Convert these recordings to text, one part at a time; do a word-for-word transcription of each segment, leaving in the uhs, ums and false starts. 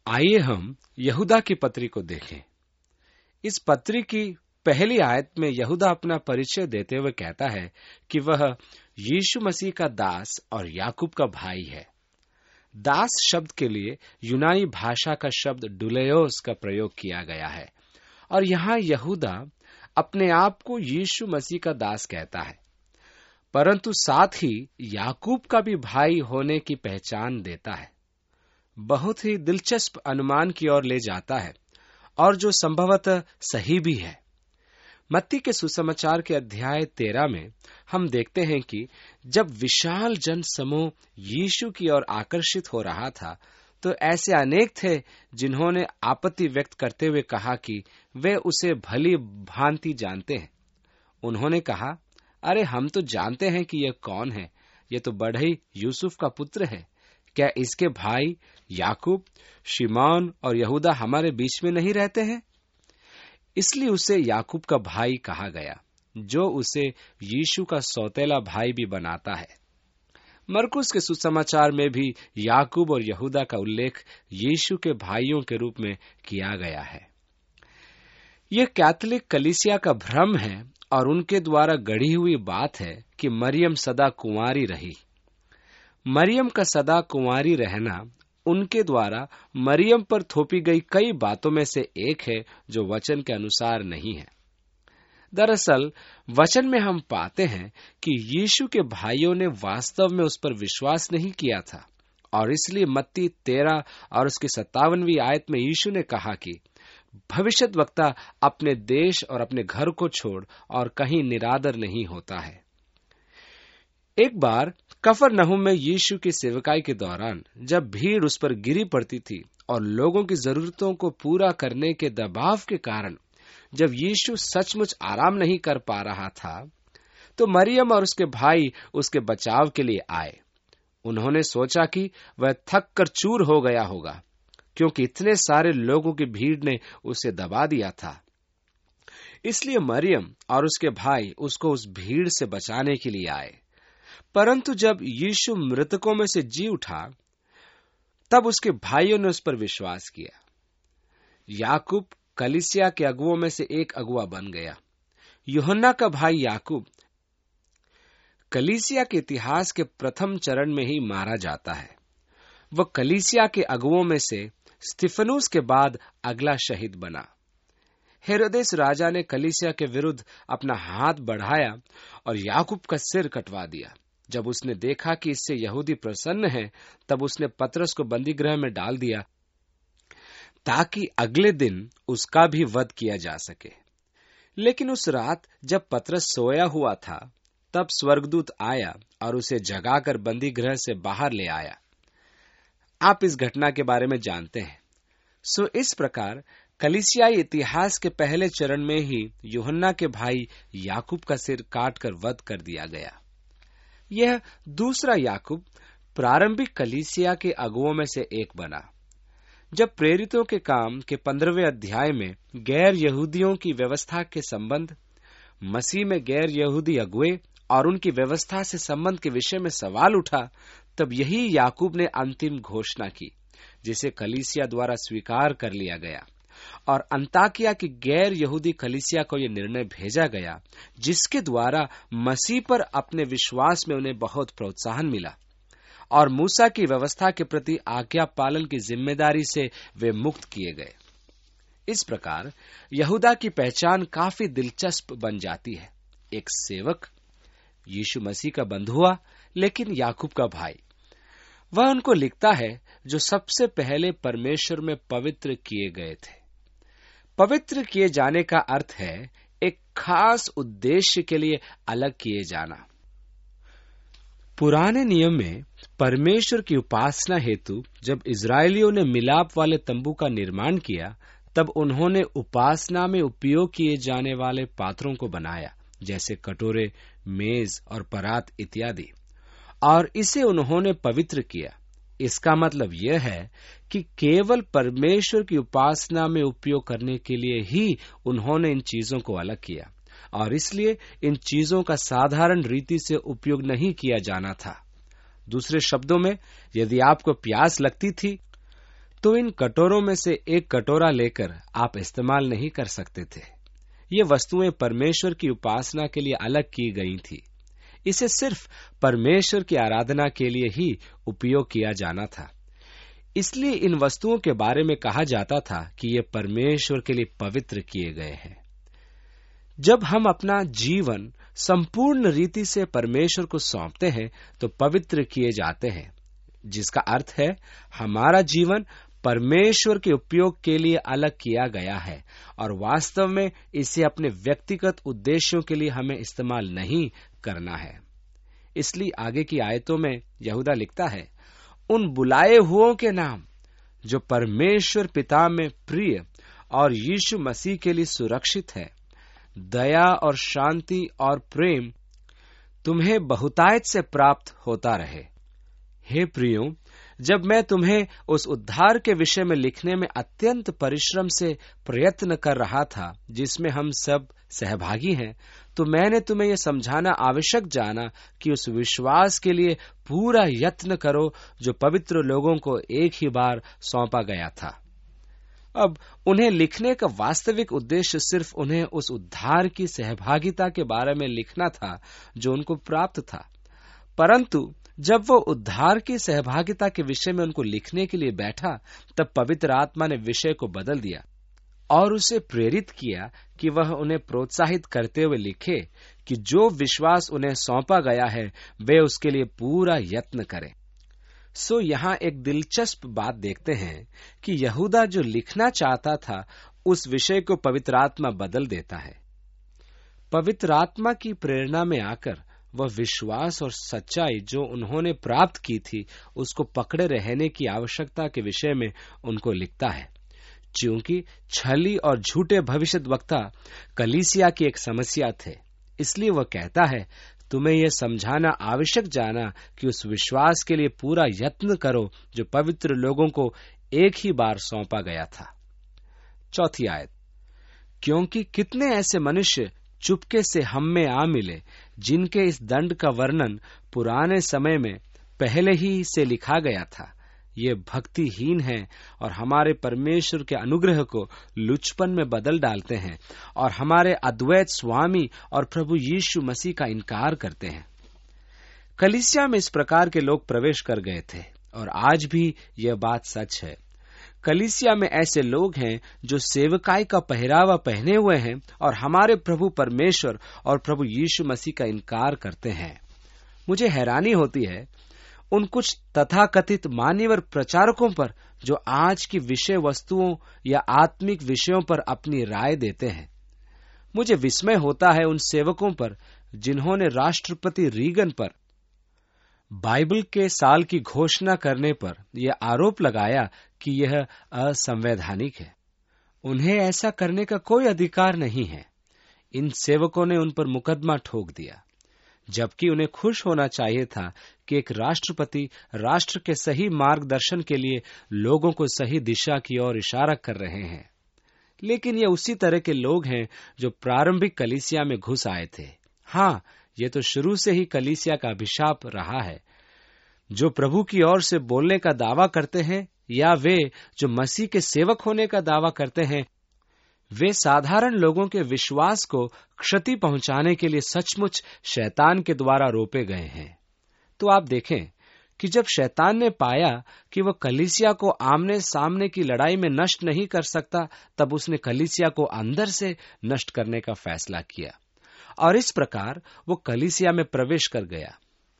आइए हम यहूदा की पत्री को देखें। इस पत्री की पहली आयत में यहूदा अपना परिचय देते हुए कहता है कि वह यीशु मसीह का दास और याकूब का भाई है। दास शब्द के लिए यूनानी भाषा का शब्द डुलेयोस का प्रयोग किया गया है और यहाँ यहूदा अपने आप को यीशु मसीह का दास कहता है, परंतु साथ ही याकूब का भी भाई होने की पहचान देता है। बहुत ही दिलचस्प अनुमान की ओर ले जाता है और जो संभवतः सही भी है। मत्ती के सुसमाचार के अध्याय तेरह में हम देखते हैं कि जब विशाल जन समूह यीशु की ओर आकर्षित हो रहा था तो ऐसे अनेक थे जिन्होंने आपत्ति व्यक्त करते हुए कहा कि वे उसे भली भांति जानते हैं। उन्होंने कहा, अरे हम तो जानते हैं कि यह कौन है, यह तो बढ़ई यूसुफ का पुत्र है। क्या इसके भाई याकूब, शिमोन और यहूदा हमारे बीच में नहीं रहते हैं? इसलिए उसे याकूब का भाई कहा गया, जो उसे यीशु का सौतेला भाई भी बनाता है। मरकुस के सुसमाचार में भी याकूब और यहूदा का उल्लेख यीशु के भाइयों के रूप में किया गया है। यह कैथोलिक कलीसिया का भ्रम है और उनके द्वारा गढ़ी हुई बात है कि मरियम सदा कुंवारी रही। मरियम का सदा कुंवारी रहना उनके द्वारा मरियम पर थोपी गई कई बातों में से एक है जो वचन के अनुसार नहीं है। दरअसल वचन में हम पाते हैं कि यीशु के भाइयों ने वास्तव में उस पर विश्वास नहीं किया था और इसलिए मत्ती तेरह और उसकी सत्तावनवीं आयत में यीशु ने कहा कि भविष्यद्वक्ता अपने देश और अपने घर को छोड़ और कहीं निरादर नहीं होता है। एक बार कफरनहूम में यीशु की सेवकाई के दौरान जब भीड़ उस पर गिरी पड़ती थी और लोगों की जरूरतों को पूरा करने के दबाव के कारण जब यीशु सचमुच आराम नहीं कर पा रहा था, तो मरियम और उसके भाई उसके बचाव के लिए आए। उन्होंने सोचा कि वह थक कर चूर हो गया होगा, क्योंकि इतने सारे लोगों की भीड़ ने उसे दबा दिया था। इसलिए मरियम और उसके भाई उसको उस भीड़ से बचाने के लिए आए। परंतु जब यीशु मृतकों में से जी उठा, तब उसके भाइयों ने उस पर विश्वास किया। याकूब कलीसिया के अगुओं में से एक अगुआ बन गया। यूहन्ना का भाई याकूब कलीसिया के इतिहास के प्रथम चरण में ही मारा जाता है। वह कलीसिया के अगुओं में से स्तिफनुस के बाद अगला शहीद बना। हेरोदेस राजा ने कलीसिया के विरुद्ध अपना हाथ बढ़ाया और याकूब का सिर कटवा दिया। जब उसने देखा कि इससे यहूदी प्रसन्न हैं, तब उसने पतरस को बंदीगृह में डाल दिया ताकि अगले दिन उसका भी वध किया जा सके। लेकिन उस रात जब पतरस सोया हुआ था, तब स्वर्गदूत आया और उसे जगाकर बंदीगृह से बाहर ले आया। आप इस घटना के बारे में जानते हैं। सो इस प्रकार कलीसियाई इतिहास के पहले चरण में ही यूहन्ना के भाई याकूब का सिर काटकर वध कर दिया गया। यह दूसरा याकूब प्रारंभिक कलीसिया के अगुओं में से एक बना। जब प्रेरितों के काम के पंद्रहवें अध्याय में गैर यहूदियों की व्यवस्था के संबंध, मसीह में गैर यहूदी अगुए और उनकी व्यवस्था से संबंध के विषय में सवाल उठा, तब यही याकूब ने अंतिम घोषणा की, जिसे कलीसिया द्वारा स्वीकार कर लिया गया और अंताकिया की गैर यहूदी कलीसिया को यह निर्णय भेजा गया, जिसके द्वारा मसीह पर अपने विश्वास में उन्हें बहुत प्रोत्साहन मिला और मूसा की व्यवस्था के प्रति आज्ञा पालन की जिम्मेदारी से वे मुक्त किए गए। इस प्रकार यहूदा की पहचान काफी दिलचस्प बन जाती है। एक सेवक, यीशु मसीह का बंधुआ लेकिन याकूब का भाई। वह उनको लिखता है जो सबसे पहले परमेश्वर में पवित्र किए गए थे। पवित्र किए जाने का अर्थ है एक खास उद्देश्य के लिए अलग किए जाना। पुराने नियम में परमेश्वर की उपासना हेतु जब इजरायलियों ने मिलाप वाले तंबू का निर्माण किया, तब उन्होंने उपासना में उपयोग किए जाने वाले पात्रों को बनाया, जैसे कटोरे, मेज और परात इत्यादि, और इसे उन्होंने पवित्र किया। इसका मतलब यह है कि केवल परमेश्वर की उपासना में उपयोग करने के लिए ही उन्होंने इन चीजों को अलग किया और इसलिए इन चीजों का साधारण रीति से उपयोग नहीं किया जाना था। दूसरे शब्दों में, यदि आपको प्यास लगती थी तो इन कटोरों में से एक कटोरा लेकर आप इस्तेमाल नहीं कर सकते थे। ये वस्तुएं परमेश्वर की उपासना के लिए अलग की गई थी। इसे सिर्फ परमेश्वर की आराधना के लिए ही उपयोग किया जाना था। इसलिए इन वस्तुओं के बारे में कहा जाता था कि ये परमेश्वर के लिए पवित्र किए गए हैं। जब हम अपना जीवन संपूर्ण रीति से परमेश्वर को सौंपते हैं तो पवित्र किए जाते हैं, जिसका अर्थ है हमारा जीवन परमेश्वर के उपयोग के लिए अलग किया गया है और वास्तव में इसे अपने व्यक्तिगत उद्देश्यों के लिए हमें इस्तेमाल नहीं करना है। इसलिए आगे की आयतों में यहूदा लिखता है, उन बुलाए हुओं के नाम जो परमेश्वर पिता में प्रिय और यीशु मसीह के लिए सुरक्षित है, दया और शांति और प्रेम तुम्हें बहुतायत से प्राप्त होता रहे। हे प्रियो, जब मैं तुम्हें उस उद्धार के विषय में लिखने में अत्यंत परिश्रम से प्रयत्न कर रहा था जिसमें हम सब सहभागी हैं, तो मैंने तुम्हें यह समझाना आवश्यक जाना कि उस विश्वास के लिए पूरा यत्न करो जो पवित्र लोगों को एक ही बार सौंपा गया था। अब उन्हें लिखने का वास्तविक उद्देश्य सिर्फ उन्हें उस उद्धार की सहभागिता के बारे में लिखना था जो उनको प्राप्त था, परंतु जब वो उद्धार की सहभागिता के विषय में उनको लिखने के लिए बैठा, तब पवित्र आत्मा ने विषय को बदल दिया और उसे प्रेरित किया कि वह उन्हें प्रोत्साहित करते हुए लिखे कि जो विश्वास उन्हें सौंपा गया है वे उसके लिए पूरा यत्न करें। सो यहाँ एक दिलचस्प बात देखते हैं कि यहूदा जो लिखना चाहता था उस विषय को पवित्र आत्मा बदल देता है। पवित्र आत्मा की प्रेरणा में आकर वह विश्वास और सच्चाई जो उन्होंने प्राप्त की थी उसको पकड़े रहने की आवश्यकता के विषय में उनको लिखता है। क्योंकि छली और झूठे भविष्यद्वक्ता कलीसिया की एक समस्या थे, इसलिए वह कहता है, तुम्हें यह समझाना आवश्यक जाना कि उस विश्वास के लिए पूरा यत्न करो जो पवित्र लोगों को एक ही बार सौंपा गया था। चौथी आयत, क्योंकि कितने ऐसे मनुष्य चुपके से हम में आ मिले जिनके इस दंड का वर्णन पुराने समय में पहले ही से लिखा गया था। ये भक्तिहीन हैं और हमारे परमेश्वर के अनुग्रह को लुचपन में बदल डालते हैं और हमारे अद्वैत स्वामी और प्रभु यीशु मसीह का इनकार करते हैं। कलीसिया में इस प्रकार के लोग प्रवेश कर गए थे और आज भी यह बात सच है। कलीसिया में ऐसे लोग हैं जो सेवकाई का पहरावा पहने हुए हैं और हमारे प्रभु परमेश्वर और प्रभु यीशु मसीह का इनकार करते हैं। मुझे हैरानी होती है उन कुछ तथाकथित मान्यवर प्रचारकों पर जो आज की विषय वस्तुओं या आत्मिक विषयों पर अपनी राय देते हैं। मुझे विस्मय होता है उन सेवकों पर जिन्होंने राष्ट्रपति रीगन पर बाइबल के साल की घोषणा करने पर यह आरोप लगाया कि यह असंवैधानिक है। उन्हें ऐसा करने का कोई अधिकार नहीं है। इन सेवकों ने उन पर मुकदमा ठोक दिया, जबकि उन्हें खुश होना चाहिए था कि एक राष्ट्रपति राष्ट्र के सही मार्गदर्शन के लिए लोगों को सही दिशा की ओर इशारा कर रहे हैं। लेकिन ये उसी तरह के लोग हैं जो प्रारंभिक कलीसिया में घुस आए थे। हाँ, ये तो शुरू से ही कलीसिया का अभिशाप रहा है। जो प्रभु की ओर से बोलने का दावा करते हैं या वे जो मसीह के सेवक होने का दावा करते हैं, वे साधारण लोगों के विश्वास को क्षति पहुंचाने के लिए सचमुच शैतान के द्वारा रोपे गए हैं। तो आप देखें कि जब शैतान ने पाया कि वह कलीसिया को आमने सामने की लड़ाई में नष्ट नहीं कर सकता, तब उसने कलीसिया को अंदर से नष्ट करने का फैसला किया और इस प्रकार वो कलीसिया में प्रवेश कर गया।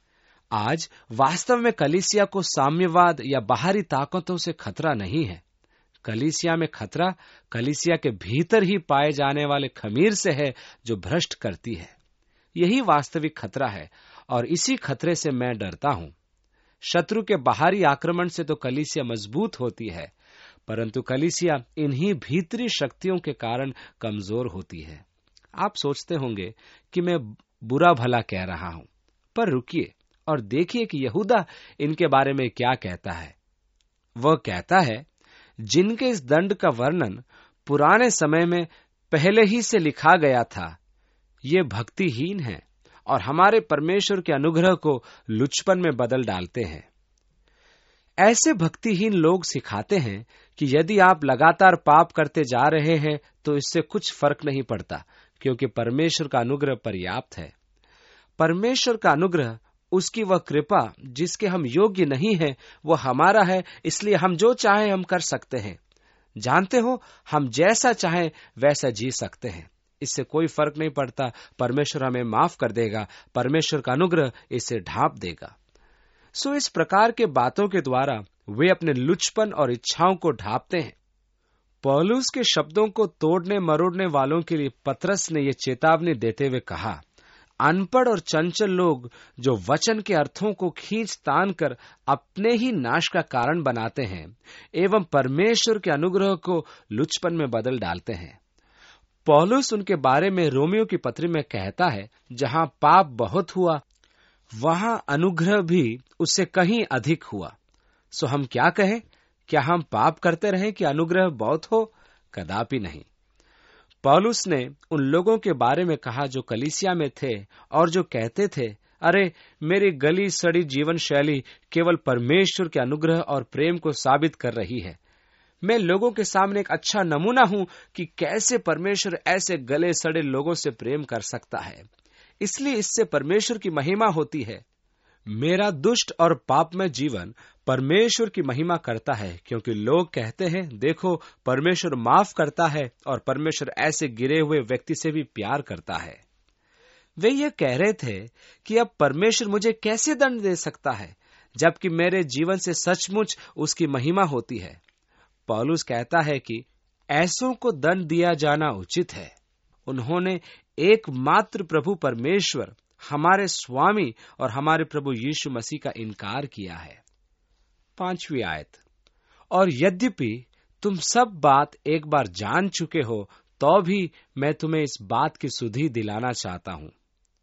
आज वास्तव में कलीसिया को साम्यवाद या बाहरी ताकतों से खतरा नहीं है। कलीसिया में खतरा कलीसिया के भीतर ही पाए जाने वाले खमीर से है जो भ्रष्ट करती है। यही वास्तविक खतरा है और इसी खतरे से मैं डरता हूं। शत्रु के बाहरी आक्रमण से तो कलीसिया मजबूत होती है, परंतु कलीसिया इन्हीं भीतरी शक्तियों के कारण कमजोर होती है। आप सोचते होंगे कि मैं बुरा भला कह रहा हूं, पर रुकिए और देखिए कि यहूदा इनके बारे में क्या कहता है। वह कहता है, जिनके इस दंड का वर्णन पुराने समय में पहले ही से लिखा गया था, ये भक्तिहीन हैं और हमारे परमेश्वर के अनुग्रह को लुचपन में बदल डालते हैं। ऐसे भक्तिहीन लोग सिखाते हैं कि यदि आप लगातार पाप करते जा रहे हैं तो इससे कुछ फर्क नहीं पड़ता, क्योंकि परमेश्वर का अनुग्रह पर्याप्त है। परमेश्वर का अनुग्रह, उसकी वह कृपा जिसके हम योग्य नहीं हैं, वो हमारा है, इसलिए हम जो चाहें हम कर सकते हैं। जानते हो, हम जैसा चाहें वैसा जी सकते हैं। इससे कोई फर्क नहीं पड़ता, परमेश्वर हमें माफ कर देगा, परमेश्वर का अनुग्रह इसे ढांप देगा। सो इस प्रकार के बातों के द्वारा वे अपने लुचपन और इच्छाओं को ढांपते हैं। पौलुस के शब्दों को तोड़ने मरोड़ने वालों के लिए पतरस ने यह चेतावनी देते हुए कहा, अनपढ़ और चंचल लोग जो वचन के अर्थों को खींच तान कर अपने ही नाश का कारण बनाते हैं एवं परमेश्वर के अनुग्रह को लुचपन में बदल डालते हैं। पौलुस उनके बारे में रोमियो की पत्री में कहता है, जहां पाप बहुत हुआ वहां अनुग्रह भी उससे कहीं अधिक हुआ। सो हम क्या कहें? क्या हम पाप करते रहें कि अनुग्रह बहुत हो? कदापि नहीं। पौलुस ने उन लोगों के बारे में कहा जो कलीसिया में थे और जो कहते थे, अरे मेरी गली सड़ी जीवन शैली केवल परमेश्वर के अनुग्रह और प्रेम को साबित कर रही है। मैं लोगों के सामने एक अच्छा नमूना हूं कि कैसे परमेश्वर ऐसे गले सड़े लोगों से प्रेम कर सकता है, इसलिए इससे परमेश्वर की महिमा होती है। मेरा दुष्ट और पापमय जीवन परमेश्वर की महिमा करता है, क्योंकि लोग कहते हैं, देखो परमेश्वर माफ करता है और परमेश्वर ऐसे गिरे हुए व्यक्ति से भी प्यार करता है। वे ये कह रहे थे कि अब परमेश्वर मुझे कैसे दंड दे सकता है, जबकि मेरे जीवन से सचमुच उसकी महिमा होती है। पौलुस कहता है कि ऐसों को दंड दिया जाना उचित है। उन्होंने एकमात्र प्रभु परमेश्वर, हमारे स्वामी और हमारे प्रभु यीशु मसीह का इनकार किया है। पांचवी आयत, और यद्यपि तुम सब बात एक बार जान चुके हो, तो भी मैं तुम्हें इस बात की सुधि दिलाना चाहता हूं।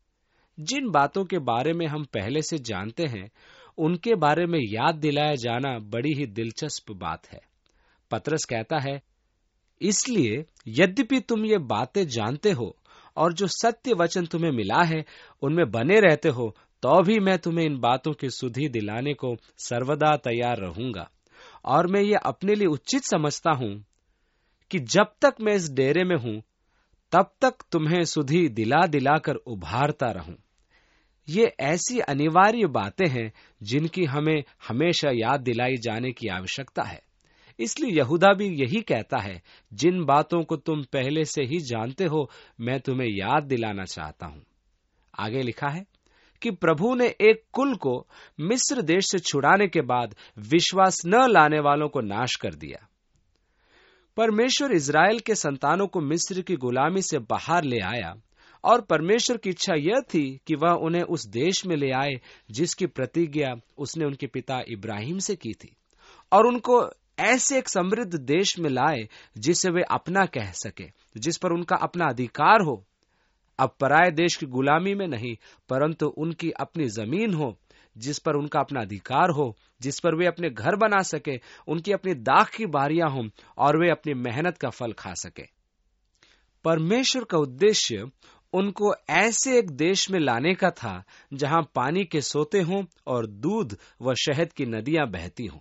जिन बातों के बारे में हम पहले से जानते हैं, उनके बारे में याद दिलाया जाना बड़ी ही दिलचस्प बात है। पतरस कहता है, इसलिए यद्यपि तुम ये बातें जानते हो और जो सत्य वचन तुम्हें मिला है उनमें बने रहते हो, तो भी मैं तुम्हें इन बातों की सुधि दिलाने को सर्वदा तैयार रहूंगा। और मैं ये अपने लिए उचित समझता हूं कि जब तक मैं इस डेरे में हूं, तब तक तुम्हें सुधि दिला दिलाकर उभारता रहूं। ये ऐसी अनिवार्य बातें हैं जिनकी हमें हमेशा याद दिलाई जाने की आवश्यकता है। इसलिए यहूदा भी यही कहता है, जिन बातों को तुम पहले से ही जानते हो, मैं तुम्हें याद दिलाना चाहता हूं। आगे लिखा है कि प्रभु ने एक कुल को मिस्र देश से छुड़ाने के बाद विश्वास न लाने वालों को नाश कर दिया। परमेश्वर इज़राइल के संतानों को मिस्र की गुलामी से बाहर ले आया और परमेश्वर की इच्छा यह थी कि वह उन्हें उस देश में ले आए जिसकी प्रतिज्ञा उसने उनके पिता इब्राहिम से की थी, और उनको ऐसे एक समृद्ध देश में लाए जिसे वे अपना कह सके, जिस पर उनका अपना अधिकार हो। अब पराये देश की गुलामी में नहीं, परंतु उनकी अपनी जमीन हो जिस पर उनका अपना अधिकार हो, जिस पर वे अपने घर बना सके, उनकी अपनी दाख की बारियां हों और वे अपनी मेहनत का फल खा सके। परमेश्वर का उद्देश्य उनको ऐसे एक देश में लाने का था जहां पानी के सोते हों और दूध व शहद की नदियां बहती हों।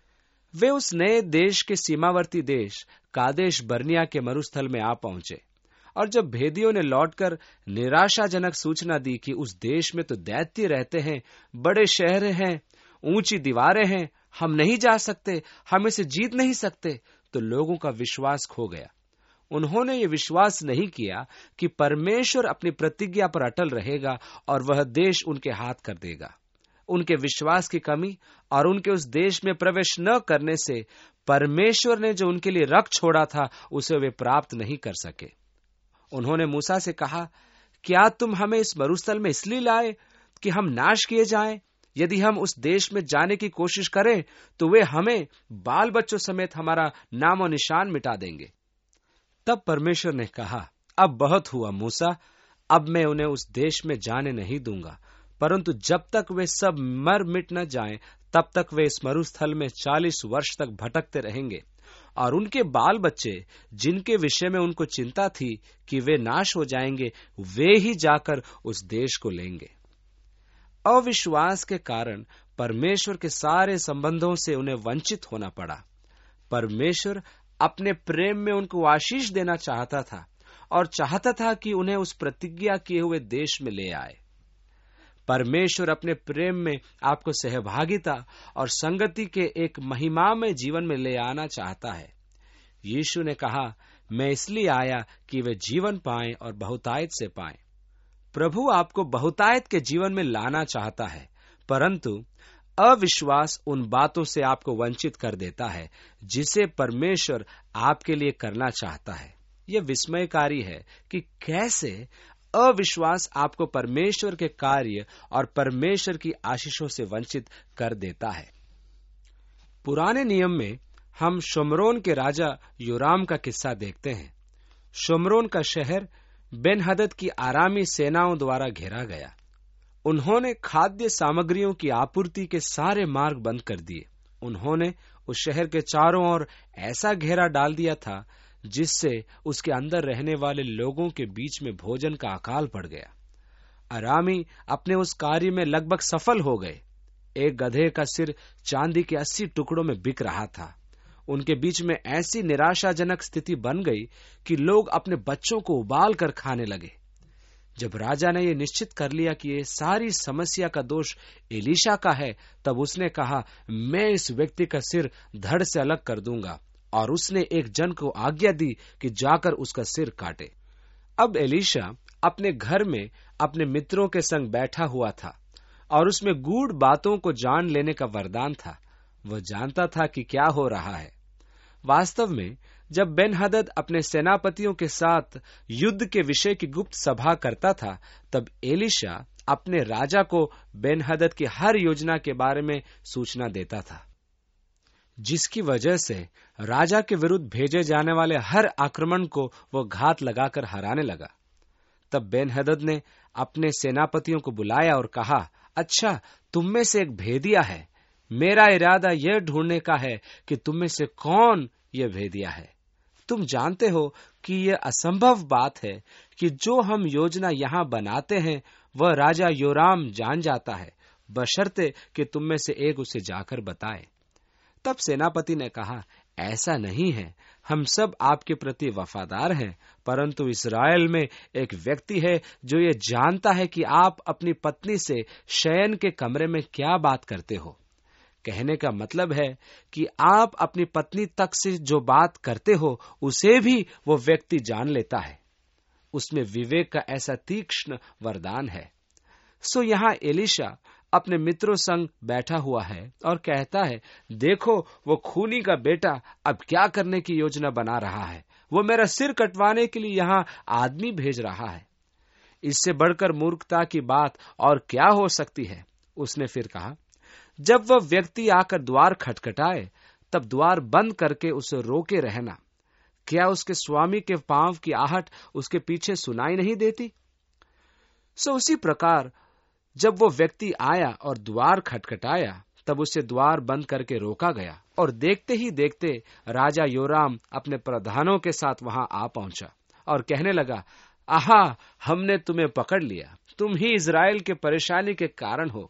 वे उस नए देश के सीमावर्ती देश कादेश बर्निया के मरुस्थल में आ पहुंचे, और जब भेदियों ने लौटकर निराशाजनक सूचना दी कि उस देश में तो दैत्य रहते हैं, बड़े शहर हैं, ऊंची दीवारें हैं, हम नहीं जा सकते, हम इसे जीत नहीं सकते, तो लोगों का विश्वास खो गया। उन्होंने ये विश्वास नहीं किया कि परमेश्वर अपनी प्रतिज्ञा पर अटल रहेगा और वह देश उनके हाथ कर देगा। उनके विश्वास की कमी और उनके उस देश में प्रवेश न करने से परमेश्वर ने जो उनके लिए रख छोड़ा था उसे वे प्राप्त नहीं कर सके। उन्होंने मूसा से कहा, क्या तुम हमें इस मरुस्थल में इसलिए लाए कि हम नाश किए जाएं? यदि हम उस देश में जाने की कोशिश करें तो वे हमें बाल बच्चों समेत हमारा नाम और निशान मिटा देंगे। तब परमेश्वर ने कहा, अब बहुत हुआ मूसा, अब मैं उन्हें उस देश में जाने नहीं दूंगा, परंतु जब तक वे सब मर मिट न जाएं, तब तक वे इस मरुस्थल में चालीस वर्ष तक भटकते रहेंगे, और उनके बाल बच्चे जिनके विषय में उनको चिंता थी कि वे नाश हो जाएंगे, वे ही जाकर उस देश को लेंगे। अविश्वास के कारण परमेश्वर के सारे संबंधों से उन्हें वंचित होना पड़ा। परमेश्वर अपने प्रेम में उनको आशीष देना चाहता था और चाहता था कि उन्हें उस प्रतिज्ञा किए हुए देश में ले आए। परमेश्वर अपने प्रेम में आपको सहभागिता और संगति के एक महिमामय जीवन में ले आना चाहता है। यीशु ने कहा, मैं इसलिए आया कि वे जीवन पाएं और बहुतायत से पाएं। प्रभु आपको बहुतायत के जीवन में लाना चाहता है, परंतु अविश्वास उन बातों से आपको वंचित कर देता है जिसे परमेश्वर आपके लिए करना चाहता है। यह विस्मयकारी है कि कैसे अविश्वास आपको परमेश्वर के कार्य और परमेश्वर की आशीषों से वंचित कर देता है। पुराने नियम में हम शोमरोन के राजा योराम का किस्सा देखते हैं। शोमरोन का शहर बेन-हदद की आरामी सेनाओं द्वारा घेरा गया। उन्होंने खाद्य सामग्रियों की आपूर्ति के सारे मार्ग बंद कर दिए। उन्होंने उस शहर के चारों ओर ऐसा घेरा डाल दिया था जिससे उसके अंदर रहने वाले लोगों के बीच में भोजन का अकाल पड़ गया। अरामी अपने उस कार्य में लगभग सफल हो गए। एक गधे का सिर चांदी के अस्सी टुकड़ों में बिक रहा था। उनके बीच में ऐसी निराशाजनक स्थिति बन गई कि लोग अपने बच्चों को उबाल कर खाने लगे। जब राजा ने यह निश्चित कर लिया कि ये सारी समस्या का दोष एलीशा का है, तब उसने कहा, मैं इस व्यक्ति का सिर धड़ से अलग कर दूंगा, और उसने एक जन को आज्ञा दी कि जाकर उसका सिर काटे। अब एलीशा अपने घर में अपने मित्रों के संग बैठा हुआ था और उसमें गूढ़ बातों को जान लेने का वरदान था। वह जानता था कि क्या हो रहा है। वास्तव में जब बेन-हदद अपने सेनापतियों के साथ युद्ध के विषय की गुप्त सभा करता था, तब एलीशा अपने राजा को बेन-हदद की हर योजना के बारे में सूचना देता था, जिसकी वजह से राजा के विरुद्ध भेजे जाने वाले हर आक्रमण को वो घात लगाकर हराने लगा। तब बेन-हदद ने अपने सेनापतियों को बुलाया और कहा, अच्छा, तुम में से एक भेदिया है। मेरा इरादा यह ढूंढने का है कि तुम में से कौन यह भेदिया है। तुम जानते हो कि यह असंभव बात है कि जो हम योजना यहाँ बनाते हैं वह राजा योराम जान जाता है, बशर्ते कि तुम में से एक उसे जाकर बताए। तब सेनापति ने कहा, ऐसा नहीं है, हम सब आपके प्रति वफादार हैं, परंतु इस्राएल में एक व्यक्ति है जो ये जानता है कि आप अपनी पत्नी से शयन के कमरे में क्या बात करते हो। कहने का मतलब है कि आप अपनी पत्नी तक से जो बात करते हो उसे भी वो व्यक्ति जान लेता है। उसमें विवेक का ऐसा तीक्ष्ण वरदान है। सो यहाँ एलीशा अपने मित्रों संग बैठा हुआ है और कहता है, देखो, वो खूनी का बेटा अब क्या करने की योजना बना रहा है। वो मेरा सिर कटवाने के लिए यहाँ आदमी भेज रहा है। इससे बढ़कर मूर्खता की बात और क्या हो सकती है। उसने फिर कहा, जब वह व्यक्ति आकर द्वार खटखटाए, तब द्वार बंद करके उसे रोके रहना। क्या उसके स्वामी के पांव की आहट उसके पीछे सुनाई नहीं देती? सो उसी प्रकार जब वो व्यक्ति आया और द्वार खटखटाया, तब उसे द्वार बंद करके रोका गया, और देखते ही देखते राजा योराम अपने प्रधानों के साथ वहां आ पहुंचा और कहने लगा, आहा, हमने तुम्हें पकड़ लिया, तुम ही इजराइल के परेशानी के कारण हो।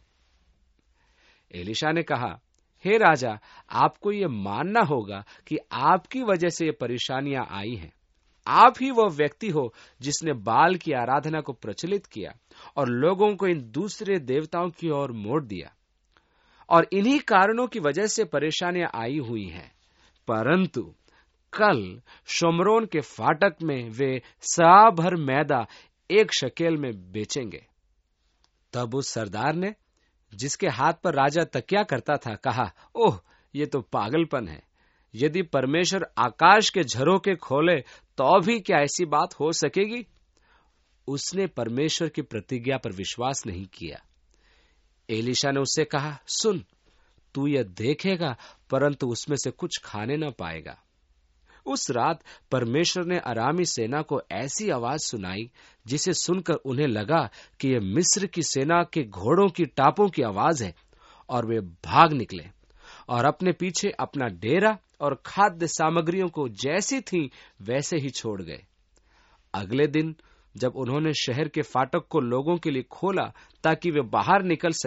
एलीशा ने कहा, हे राजा, आपको ये मानना होगा कि आपकी वजह से ये परेशानियां आई हैं। आप ही वह व्यक्ति हो जिसने बाल की आराधना को प्रचलित किया और लोगों को इन दूसरे देवताओं की ओर मोड़ दिया, और इन्हीं कारणों की वजह से परेशानियां आई हुई हैं। परंतु कल शोमरोन के फाटक में वे सआ भर मैदा एक शकेल में बेचेंगे। तब उस सरदार ने, जिसके हाथ पर राजा तकिया करता था, कहा, ओह, ये तो पागलपन है। यदि परमेश्वर आकाश के झरोखे खोले तो भी क्या ऐसी बात हो सकेगी? उसने परमेश्वर की प्रतिज्ञा पर विश्वास नहीं किया। एलीशा ने उससे कहा, सुन, तू यह देखेगा, परंतु उसमें से कुछ खाने न पाएगा। उस रात परमेश्वर ने अरामी सेना को ऐसी आवाज सुनाई जिसे सुनकर उन्हें लगा कि यह मिस्र की सेना के घोड़ों की टापों की आवाज है, और वे भाग निकले और अपने पीछे अपना डेरा और खाद्य सामग्रियों को जैसी थी वैसे ही छोड़ गए। अगले दिन जब उन्होंने शहर के फाटक को लोगों के लिए खोला ताकि वे बाहर निकल सकें,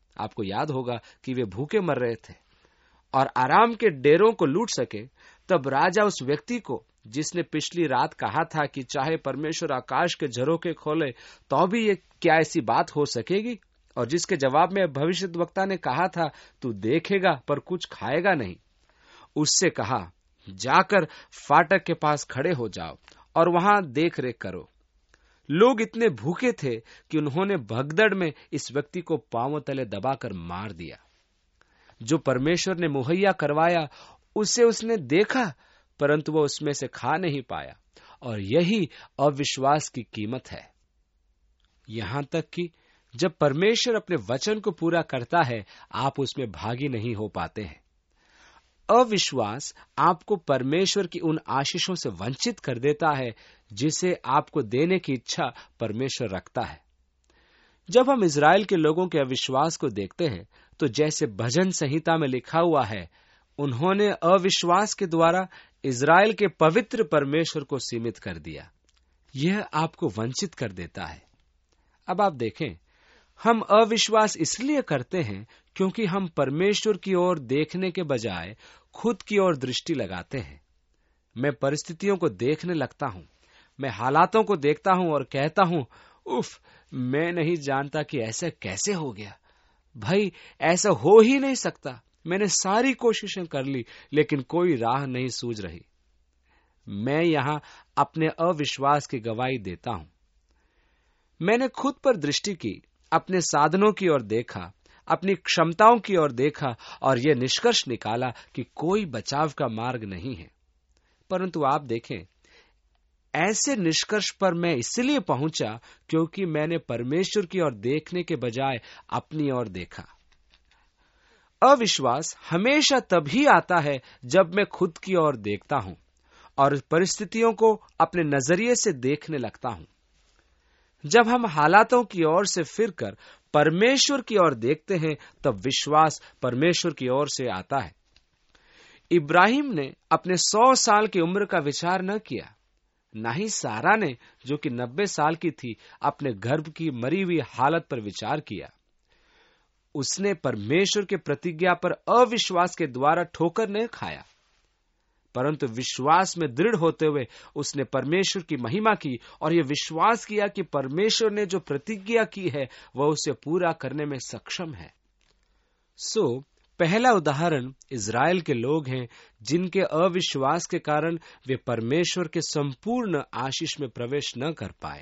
आपको याद होगा कि वे भूखे मर रहे थे और आराम के डेरों को लूट सके, तब राजा उस व्यक्ति को, जिसने पिछली रात कहा था कि चाहे परमेश्वर आकाश के झरोखे खोले तो भी ये क्या ऐसी बात हो सकेगी, और जिसके जवाब में भविष्यद्वक्ता ने कहा था तू देखेगा पर कुछ खाएगा नहीं, उससे कहा जाकर फाटक के पास खड़े हो जाओ और वहां देख रेख करो। लोग इतने भूखे थे कि उन्होंने भगदड़ में इस व्यक्ति को पांवों तले दबाकर मार दिया। जो परमेश्वर ने मुहैया करवाया उसे उसने देखा, परंतु वह उसमें से खा नहीं पाया, और यही अविश्वास की कीमत है। यहां तक कि जब परमेश्वर अपने वचन को पूरा करता है, आप उसमें भागी नहीं हो पाते हैं। अविश्वास आपको परमेश्वर की उन आशीषों से वंचित कर देता है जिसे आपको देने की इच्छा परमेश्वर रखता है। जब हम इज़राइल के लोगों के अविश्वास को देखते हैं, तो जैसे भजन संहिता में लिखा हुआ है, उन्होंने अविश्वास के द्वारा इज़राइल के पवित्र परमेश्वर को सीमित कर दिया। यह आपको वंचित कर देता है। अब आप देखें, हम अविश्वास इसलिए करते हैं क्योंकि हम परमेश्वर की ओर देखने के बजाय खुद की ओर दृष्टि लगाते हैं। मैं परिस्थितियों को देखने लगता हूं, मैं हालातों को देखता हूं और कहता हूं, उफ, मैं नहीं जानता कि ऐसा कैसे हो गया। भाई, ऐसा हो ही नहीं सकता। मैंने सारी कोशिशें कर ली, लेकिन कोई राह नहीं सूझ रही। मैं यहां अपने अविश्वास की गवाही देता हूं। मैंने खुद पर दृष्टि की, अपने साधनों की ओर देखा, अपनी क्षमताओं की ओर देखा और यह निष्कर्ष निकाला कि कोई बचाव का मार्ग नहीं है। परंतु आप देखें, ऐसे निष्कर्ष पर मैं इसलिए पहुंचा क्योंकि मैंने परमेश्वर की ओर देखने के बजाय अपनी ओर देखा। अविश्वास हमेशा तभी आता है जब मैं खुद की ओर देखता हूं और परिस्थितियों को अपने नजरिए से देखने लगता हूं। जब हम हालातों की ओर से फिरकर परमेश्वर की ओर देखते हैं, तब विश्वास परमेश्वर की ओर से आता है। इब्राहिम ने अपने सौ साल की उम्र का विचार न किया, न ही सारा ने, जो कि नब्बे साल की थी, अपने गर्भ की मरी हुई हालत पर विचार किया। उसने परमेश्वर के प्रतिज्ञा पर अविश्वास के द्वारा ठोकर नहीं खाया, परंतु विश्वास में दृढ़ होते हुए उसने परमेश्वर की महिमा की और यह विश्वास किया कि परमेश्वर ने जो प्रतिज्ञा की है वह उसे पूरा करने में सक्षम है। सो पहला उदाहरण इज़राइल के लोग हैं जिनके अविश्वास के कारण वे परमेश्वर के संपूर्ण आशीष में प्रवेश न कर पाए।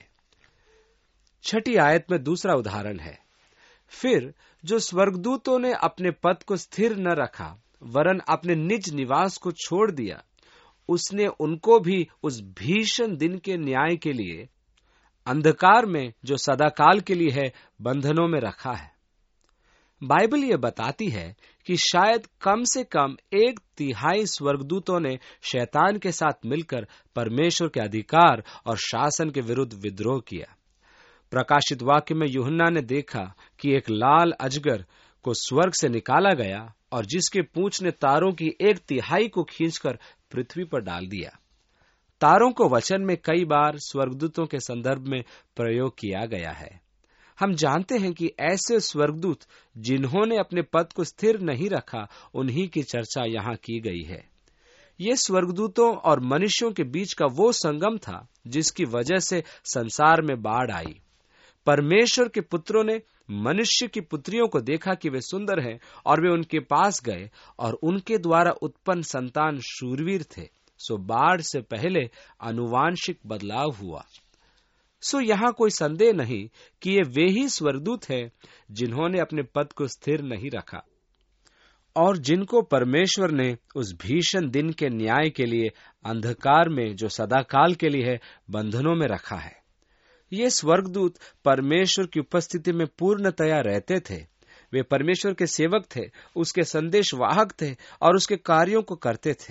छठी आयत में दूसरा उदाहरण है, फिर जो स्वर्गदूतों ने अपने पद को स्थिर न रखा वरन अपने निज निवास को छोड़ दिया, उसने उनको भी उस भीषण दिन के न्याय के लिए अंधकार में जो सदाकाल के लिए है बंधनों में रखा है। बाइबल ये बताती है कि शायद कम से कम एक तिहाई स्वर्गदूतों ने शैतान के साथ मिलकर परमेश्वर के अधिकार और शासन के विरुद्ध विद्रोह किया। प्रकाशित वाक्य में यूहन्ना ने देखा कि एक लाल अजगर को स्वर्ग से निकाला गया और जिसके पूंछ ने तारों की एक तिहाई को खींचकर पृथ्वी पर डाल दिया। तारों को वचन में कई बार स्वर्गदूतों के संदर्भ में प्रयोग किया गया है। हम जानते हैं कि ऐसे स्वर्गदूत जिन्होंने अपने पद को स्थिर नहीं रखा, उन्हीं की चर्चा यहाँ की गई है। ये स्वर्गदूतों और मनुष्यों के बीच का वो संगम था जिसकी वजह से संसार में बाढ़ आई। परमेश्वर के पुत्रों ने मनुष्य की पुत्रियों को देखा कि वे सुंदर हैं और वे उनके पास गए और उनके द्वारा उत्पन्न संतान शूरवीर थे। सो बाढ़ से पहले आनुवांशिक बदलाव हुआ। सो यहाँ कोई संदेह नहीं कि ये वे ही स्वर्गदूत हैं जिन्होंने अपने पद को स्थिर नहीं रखा और जिनको परमेश्वर ने उस भीषण दिन के न्याय के लिए अंधकार में जो सदाकाल के लिए है बंधनों में रखा है। ये स्वर्गदूत परमेश्वर की उपस्थिति में पूर्णतया रहते थे। वे परमेश्वर के सेवक थे, उसके संदेश वाहक थे और उसके कार्यों को करते थे।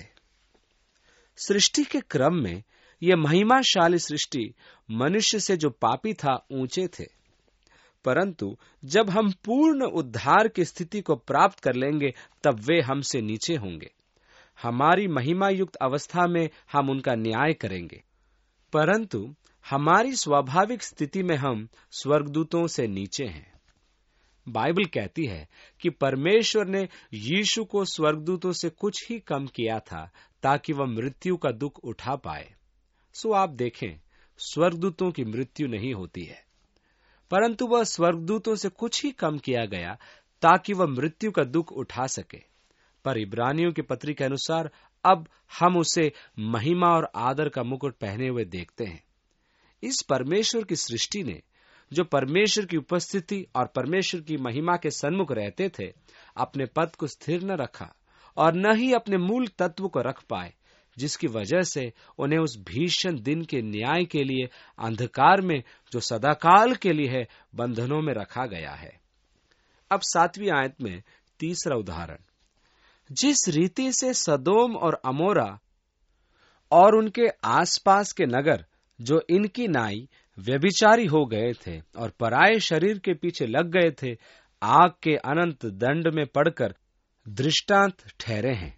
सृष्टि के क्रम में यह महिमाशाली सृष्टि मनुष्य से जो पापी था ऊंचे थे, परंतु जब हम पूर्ण उद्धार की स्थिति को प्राप्त कर लेंगे तब वे हमसे नीचे होंगे। हमारी महिमा युक्त अवस्था में हम उनका न्याय करेंगे, परंतु हमारी स्वाभाविक स्थिति में हम स्वर्गदूतों से नीचे हैं। बाइबल कहती है कि परमेश्वर ने यीशु को स्वर्गदूतों से कुछ ही कम किया था ताकि वह मृत्यु का दुख उठा पाए। सो आप देखें, स्वर्गदूतों की मृत्यु नहीं होती है, परंतु वह स्वर्गदूतों से कुछ ही कम किया गया ताकि वह मृत्यु का दुख उठा सके। पर इब्रानियों की पत्री के अनुसार अब हम उसे महिमा और आदर का मुकुट पहने हुए देखते हैं। इस परमेश्वर की सृष्टि ने, जो परमेश्वर की उपस्थिति और परमेश्वर की महिमा के सन्मुख रहते थे, अपने पद को स्थिर न रखा और न ही अपने मूल तत्व को रख पाए, जिसकी वजह से उन्हें उस भीषण दिन के न्याय के लिए अंधकार में, जो सदाकाल के लिए है, बंधनों में रखा गया है। अब सातवीं आयत में तीसरा उदाहरण, जिस रीति से सदोम और अमोरा और उनके आसपास के नगर, जो इनकी नाई व्यभिचारी हो गए थे और पराये शरीर के पीछे लग गए थे, आग के अनंत दंड में पड़कर दृष्टांत ठहरे हैं।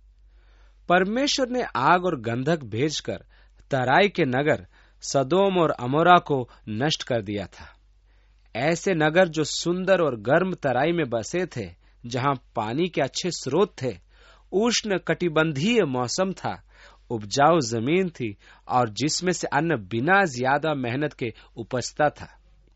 परमेश्वर ने आग और गंधक भेजकर तराई के नगर सदोम और अमोरा को नष्ट कर दिया था। ऐसे नगर जो सुंदर और गर्म तराई में बसे थे, जहां पानी के अच्छे स्रोत थे, उष्ण कटिबंधीय मौसम था, उपजाऊ जमीन थी और जिसमें से अन्न बिना ज्यादा मेहनत के उपजता था।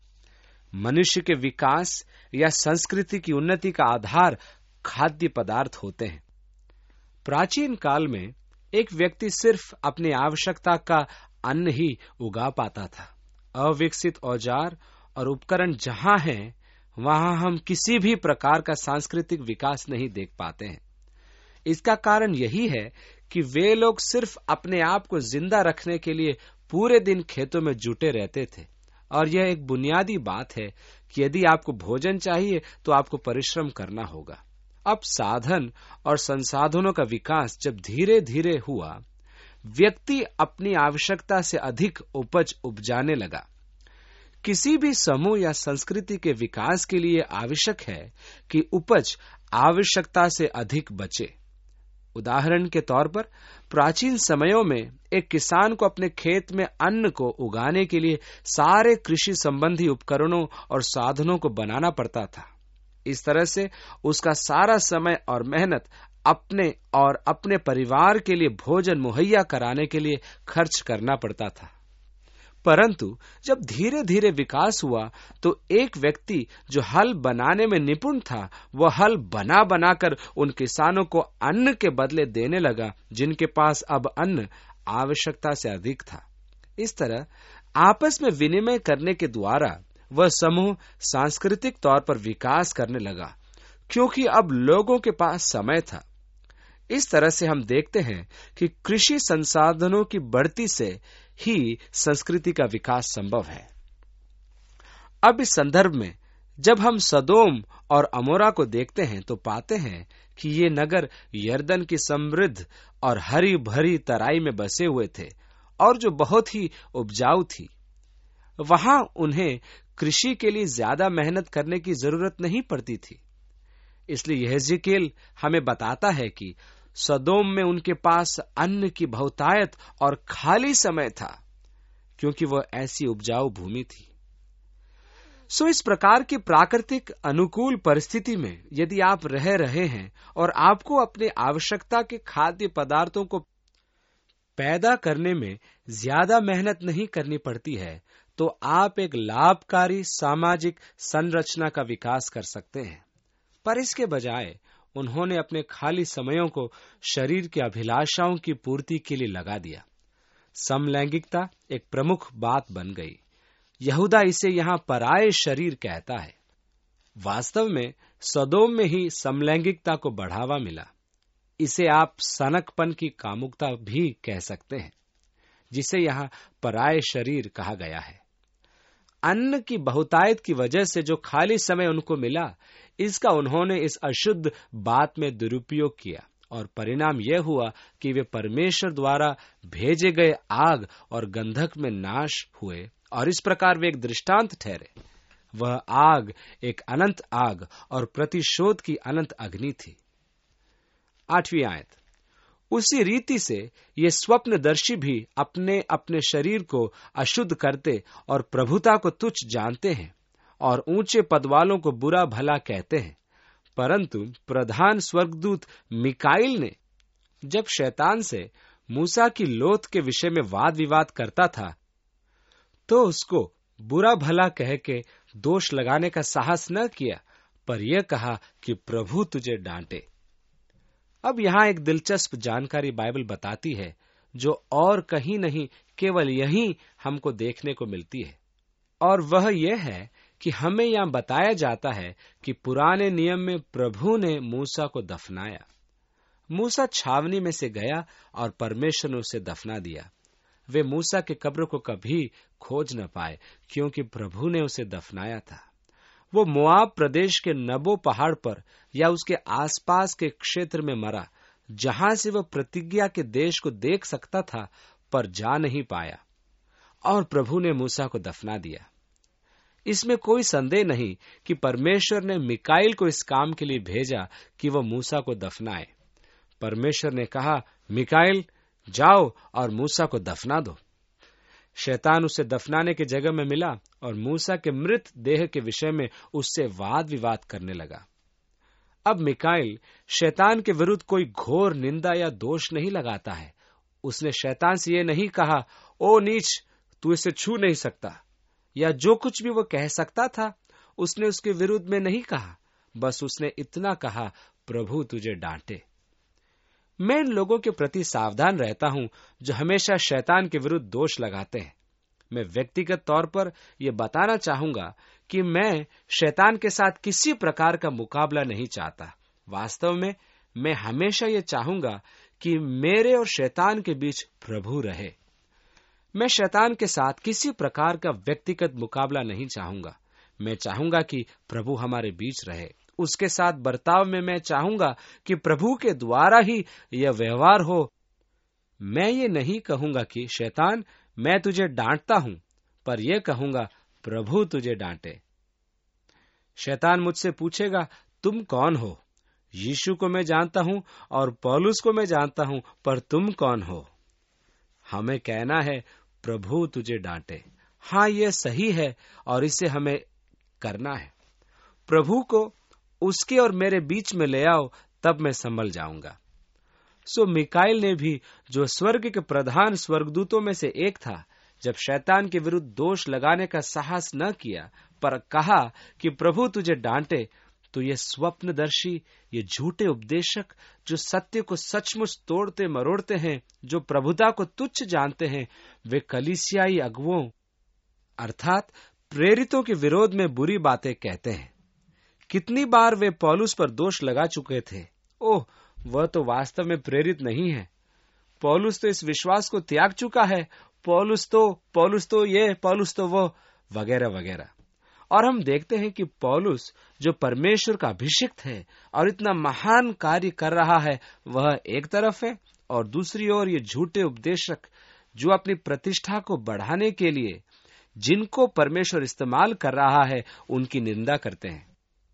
मनुष्य के विकास या संस्कृति की उन्नति का आधार खाद्य पदार्थ होते हैं। प्राचीन काल में एक व्यक्ति सिर्फ अपनी आवश्यकता का अन्न ही उगा पाता था। अविकसित औजार और उपकरण जहां हैं, वहां हम किसी भी प्रकार का सांस्कृतिक विकास नहीं देख पाते हैं। इसका कारण यही है कि वे लोग सिर्फ अपने आप को जिंदा रखने के लिए पूरे दिन खेतों में जुटे रहते थे। और यह एक बुनियादी बात है कि यदि आपको भोजन चाहिए तो आपको परिश्रम करना होगा। अब साधन और संसाधनों का विकास जब धीरे धीरे हुआ, व्यक्ति अपनी आवश्यकता से अधिक उपज उपजाने लगा। किसी भी समूह या संस्कृति के विकास के लिए आवश्यक है कि उपज आवश्यकता से अधिक बचे। उदाहरण के तौर पर, प्राचीन समयों में एक किसान को अपने खेत में अन्न को उगाने के लिए सारे कृषि संबंधी उपकरणों और साधनों को बनाना पड़ता था। इस तरह से उसका सारा समय और मेहनत अपने और अपने परिवार के लिए भोजन मुहैया कराने के लिए खर्च करना पड़ता था। परंतु जब धीरे धीरे विकास हुआ तो एक व्यक्ति जो हल बनाने में निपुण था, वह हल बना बनाकर उन किसानों को अन्न के बदले देने लगा जिनके पास अब अन्न आवश्यकता से अधिक था। इस तरह आपस में विनिमय करने के द्वारा वह समूह सांस्कृतिक तौर पर विकास करने लगा, क्योंकि अब लोगों के पास समय था। इस तरह से हम देखते हैं कि कृषि संसाधनों की बढ़ती से ही संस्कृति का विकास संभव है। अब इस संदर्भ में जब हम सदोम और अमोरा को देखते हैं तो पाते हैं कि ये नगर यर्दन की समृद्ध और हरी भरी तराई में बसे हुए थे और जो बहुत ही उपजाऊ थी। वहां उन्हें कृषि के लिए ज्यादा मेहनत करने की जरूरत नहीं पड़ती थी। इसलिए यहेजकेल हमें बताता है कि सदोम में उनके पास अन्न की बहुतायत और खाली समय था, क्योंकि वह ऐसी उपजाऊ भूमि थी। सो इस प्रकार की प्राकृतिक अनुकूल परिस्थिति में यदि आप रह रहे हैं और आपको अपने आवश्यकता के खाद्य पदार्थों को पैदा करने में ज्यादा मेहनत नहीं करनी पड़ती है, तो आप एक लाभकारी सामाजिक संरचना का विकास कर सकते हैं। पर इसके बजाय उन्होंने अपने खाली समयों को शरीर की अभिलाषाओं की पूर्ति के लिए लगा दिया। समलैंगिकता एक प्रमुख बात बन गई। यहूदा इसे यहां पराये शरीर कहता है। वास्तव में सदोम में ही समलैंगिकता को बढ़ावा मिला। इसे आप सनकपन की कामुकता भी कह सकते हैं, जिसे यहां पराये शरीर कहा गया है। अन्न की बहुतायत की वजह से जो खाली समय उनको मिला, इसका उन्होंने इस अशुद्ध बात में दुरुपयोग किया और परिणाम यह हुआ कि वे परमेश्वर द्वारा भेजे गए आग और गंधक में नाश हुए और इस प्रकार वे एक दृष्टांत ठहरे। वह आग एक अनंत आग और प्रतिशोध की अनंत अग्नि थी। आठवीं आयत, उसी रीति से ये स्वप्नदर्शी भी अपने अपने शरीर को अशुद्ध करते और प्रभुता को तुच्छ जानते हैं और ऊंचे पद वालों को बुरा भला कहते हैं। परंतु प्रधान स्वर्गदूत मिकाइल ने जब शैतान से मूसा की लोथ के विषय में वाद विवाद करता था, तो उसको बुरा भला कह के दोष लगाने का साहस न किया, पर यह कहा कि प्रभु तुझे डांटे। अब यहां एक दिलचस्प जानकारी बाइबल बताती है, जो और कहीं नहीं, केवल यहीं हमको देखने को मिलती है, और वह यह है कि हमें यहां बताया जाता है कि पुराने नियम में प्रभु ने मूसा को दफनाया। मूसा छावनी में से गया और परमेश्वर ने उसे दफना दिया। वे मूसा के कब्र को कभी खोज न पाए, क्योंकि प्रभु ने उसे दफनाया था। वो मोआब प्रदेश के नबो पहाड़ पर या उसके आसपास के क्षेत्र में मरा, जहां से वह प्रतिज्ञा के देश को देख सकता था, पर जा नहीं पाया, और प्रभु ने मूसा को दफना दिया। इसमें कोई संदेह नहीं कि परमेश्वर ने मिकाइल को इस काम के लिए भेजा कि वह मूसा को दफनाए। परमेश्वर ने कहा, मिकाइल जाओ और मूसा को दफना दो। शैतान उसे दफनाने की जगह में मिला और मूसा के मृत देह के विषय में उससे वाद विवाद करने लगा। अब मिकाइल शैतान के विरुद्ध कोई घोर निंदा या दोष नहीं लगाता है। उसने शैतान से यह नहीं कहा, ओ नीच, तू इसे छू नहीं सकता, या जो कुछ भी वो कह सकता था उसने उसके विरुद्ध में नहीं कहा। बस उसने इतना कहा, प्रभु तुझे डांटे। मैं इन लोगों के प्रति सावधान रहता हूं जो हमेशा शैतान के विरुद्ध दोष लगाते हैं। मैं व्यक्तिगत तौर पर यह बताना चाहूंगा कि मैं शैतान के साथ किसी प्रकार का मुकाबला नहीं चाहता। वास्तव में मैं हमेशा यह चाहूंगा कि मेरे और शैतान के बीच प्रभु रहे। मैं शैतान के साथ किसी प्रकार का व्यक्तिगत मुकाबला नहीं चाहूंगा। मैं चाहूंगा कि प्रभु हमारे बीच रहे। उसके साथ बर्ताव में मैं चाहूंगा कि प्रभु के द्वारा ही यह व्यवहार हो। मैं ये नहीं कहूंगा कि शैतान मैं तुझे डांटता हूं, पर यह कहूंगा प्रभु तुझे डांटे। शैतान मुझसे पूछेगा, तुम कौन हो? यीशु को मैं जानता हूं और पौलुस को मैं जानता हूं, पर तुम कौन हो? हमें कहना है, प्रभु तुझे डांटे। हाँ, यह सही है और इसे हमें करना है। प्रभु को उसके और मेरे बीच में ले आओ, तब मैं संभल जाऊंगा। सो मिकाइल ने भी, जो स्वर्ग के प्रधान स्वर्गदूतों में से एक था, जब शैतान के विरुद्ध दोष लगाने का साहस न किया, पर कहा कि प्रभु तुझे डांटे, तो ये स्वप्नदर्शी, ये झूठे उपदेशक जो सत्य को सचमुच तोड़ते मरोड़ते हैं, जो प्रभुता को तुच्छ जानते हैं, वे कलीसियाई अगुवों अर्थात प्रेरितों के विरोध में बुरी बातें कहते हैं। कितनी बार वे पौलुस पर दोष लगा चुके थे। ओह, वह तो वास्तव में प्रेरित नहीं है। पौलुस तो इस विश्वास को त्याग चुका है। पौलुस तो पौलुस तो ये पौलुस तो वो वगैरह वगैरह। और हम देखते हैं कि पौलुस जो परमेश्वर का अभिषिक्त है और इतना महान कार्य कर रहा है, वह एक तरफ है, और दूसरी ओर ये झूठे उपदेशक जो अपनी प्रतिष्ठा को बढ़ाने के लिए जिनको परमेश्वर इस्तेमाल कर रहा है, उनकी निंदा करते हैं।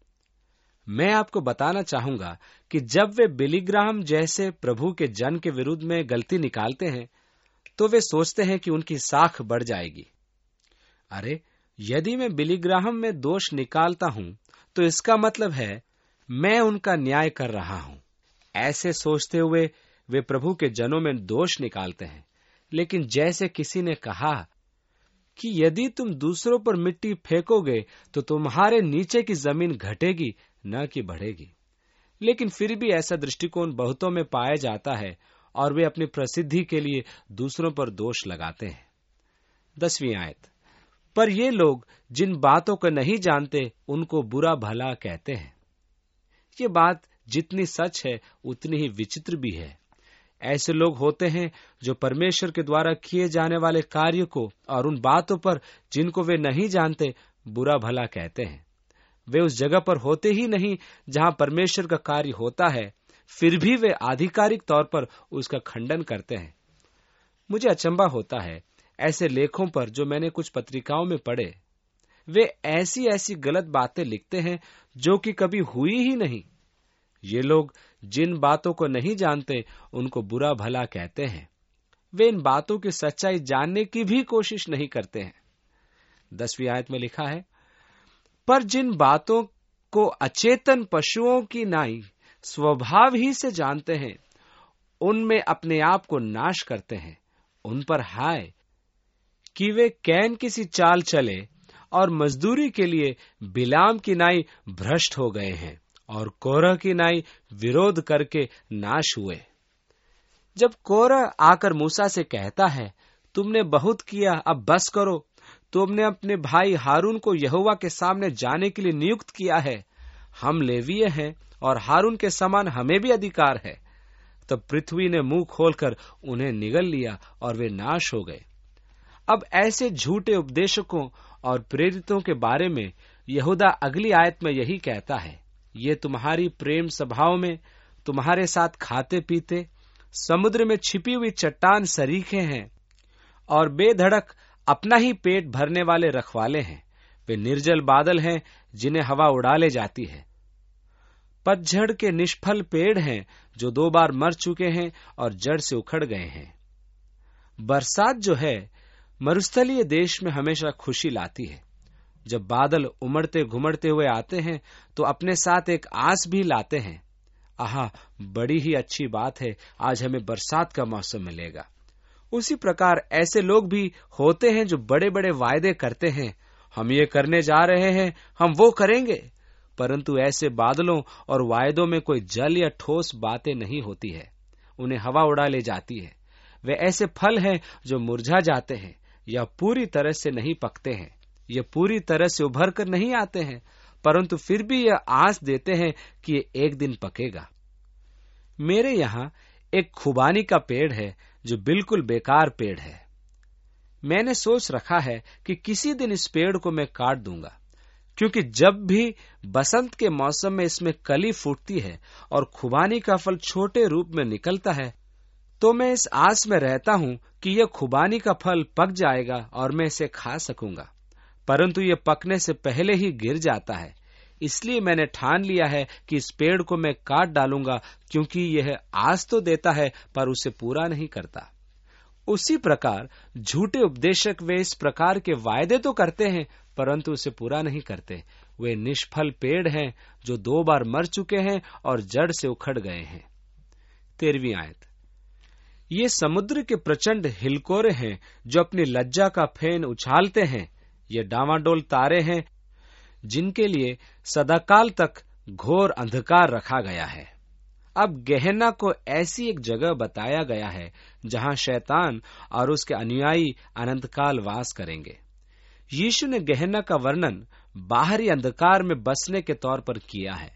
मैं आपको बताना चाहूंगा कि जब वे बिली ग्राहम जैसे प्रभु के जन के विरुद्ध में गलती निकालते हैं, तो वे सोचते हैं कि उनकी साख बढ़ जाएगी। अरे, यदि मैं बिली ग्राहम में दोष निकालता हूं, तो इसका मतलब है मैं उनका न्याय कर रहा हूं। ऐसे सोचते हुए वे प्रभु के जनों में दोष निकालते हैं। लेकिन जैसे किसी ने कहा कि यदि तुम दूसरों पर मिट्टी फेंकोगे तो तुम्हारे नीचे की जमीन घटेगी, न कि बढ़ेगी। लेकिन फिर भी ऐसा दृष्टिकोण बहुतों में पाया जाता है और वे अपनी प्रसिद्धि के लिए दूसरों पर दोष लगाते हैं। दसवीं आयत, पर ये लोग जिन बातों को नहीं जानते, उनको बुरा भला कहते हैं। ये बात जितनी सच है, उतनी ही विचित्र भी है। ऐसे लोग होते हैं जो परमेश्वर के द्वारा किए जाने वाले कार्य को और उन बातों पर जिनको वे नहीं जानते, बुरा भला कहते हैं। वे उस जगह पर होते ही नहीं जहां परमेश्वर का कार्य होता है, फिर भी वे आधिकारिक तौर पर उसका खंडन करते हैं। मुझे अचंभा होता है ऐसे लेखों पर जो मैंने कुछ पत्रिकाओं में पढ़े। वे ऐसी ऐसी गलत बातें लिखते हैं जो कि कभी हुई ही नहीं। ये लोग जिन बातों को नहीं जानते, उनको बुरा भला कहते हैं। वे इन बातों की सच्चाई जानने की भी कोशिश नहीं करते हैं। दसवीं आयत में लिखा है, पर जिन बातों को अचेतन पशुओं की नाई स्वभाव ही से जानते हैं, उनमें अपने आप को नाश करते हैं। उन पर हाय कि वे कैन किसी चाल चले और मजदूरी के लिए बिलाम की नाई भ्रष्ट हो गए हैं और कोरह की नाई विरोध करके नाश हुए। जब कोरह आकर मूसा से कहता है, तुमने बहुत किया, अब बस करो, तुमने अपने भाई हारून को यहोवा के सामने जाने के लिए नियुक्त किया है, हम लेवीय हैं और हारून के समान हमें भी अधिकार है, तब पृथ्वी ने मुंह खोलकर उन्हें निगल लिया और वे नाश हो गए। अब ऐसे झूठे उपदेशकों और प्रेरितों के बारे में यहूदा अगली आयत में यही कहता है, ये तुम्हारी प्रेम सभाओं में तुम्हारे साथ खाते पीते समुद्र में छिपी हुई चट्टान सरीखे हैं और बेधड़क अपना ही पेट भरने वाले रखवाले हैं। वे निर्जल बादल हैं जिन्हें हवा उड़ा ले जाती है। पतझड़ के निष्फल पेड़ हैं जो दो बार मर चुके हैं और जड़ से उखड़ गए हैं। बरसात जो है मरुस्थलीय देश में हमेशा खुशी लाती है। जब बादल उमड़ते घुमड़ते हुए आते हैं तो अपने साथ एक आस भी लाते हैं, आहा बड़ी ही अच्छी बात है, आज हमें बरसात का मौसम मिलेगा। उसी प्रकार ऐसे लोग भी होते हैं जो बड़े बड़े वायदे करते हैं, हम ये करने जा रहे हैं, हम वो करेंगे, परंतु ऐसे बादलों और वायदों में कोई जल या ठोस बातें नहीं होती है, उन्हें हवा उड़ा ले जाती है। वे ऐसे फल हैं जो मुरझा जाते हैं या पूरी तरह से नहीं पकते हैं, ये पूरी तरह से उभर कर नहीं आते हैं, परंतु फिर भी यह आस देते हैं कि ये एक दिन पकेगा। मेरे यहाँ एक खुबानी का पेड़ है जो बिल्कुल बेकार पेड़ है। मैंने सोच रखा है कि किसी दिन इस पेड़ को मैं काट दूंगा, क्योंकि जब भी बसंत के मौसम में इसमें कली फूटती है और खुबानी का फल छोटे रूप में निकलता है, तो मैं इस आस में रहता हूं कि यह खुबानी का फल पक जाएगा और मैं इसे खा सकूंगा, परंतु यह पकने से पहले ही गिर जाता है। इसलिए मैंने ठान लिया है कि इस पेड़ को मैं काट डालूंगा, क्योंकि यह आस तो देता है पर उसे पूरा नहीं करता। उसी प्रकार झूठे उपदेशक वे इस प्रकार के वायदे तो करते हैं परंतु उसे पूरा नहीं करते। वे निष्फल पेड़ हैं जो दो बार मर चुके हैं और जड़ से उखड़ गए हैं। तेरहवीं आयत, ये समुद्र के प्रचंड हिलकोरे हैं जो अपनी लज्जा का फेन उछालते हैं। ये डावाडोल तारे हैं जिनके लिए सदाकाल तक घोर अंधकार रखा गया है। अब गेहन्ना को ऐसी एक जगह बताया गया है जहां शैतान और उसके अनुयायी अनंतकाल वास करेंगे। यीशु ने गेहन्ना का वर्णन बाहरी अंधकार में बसने के तौर पर किया है।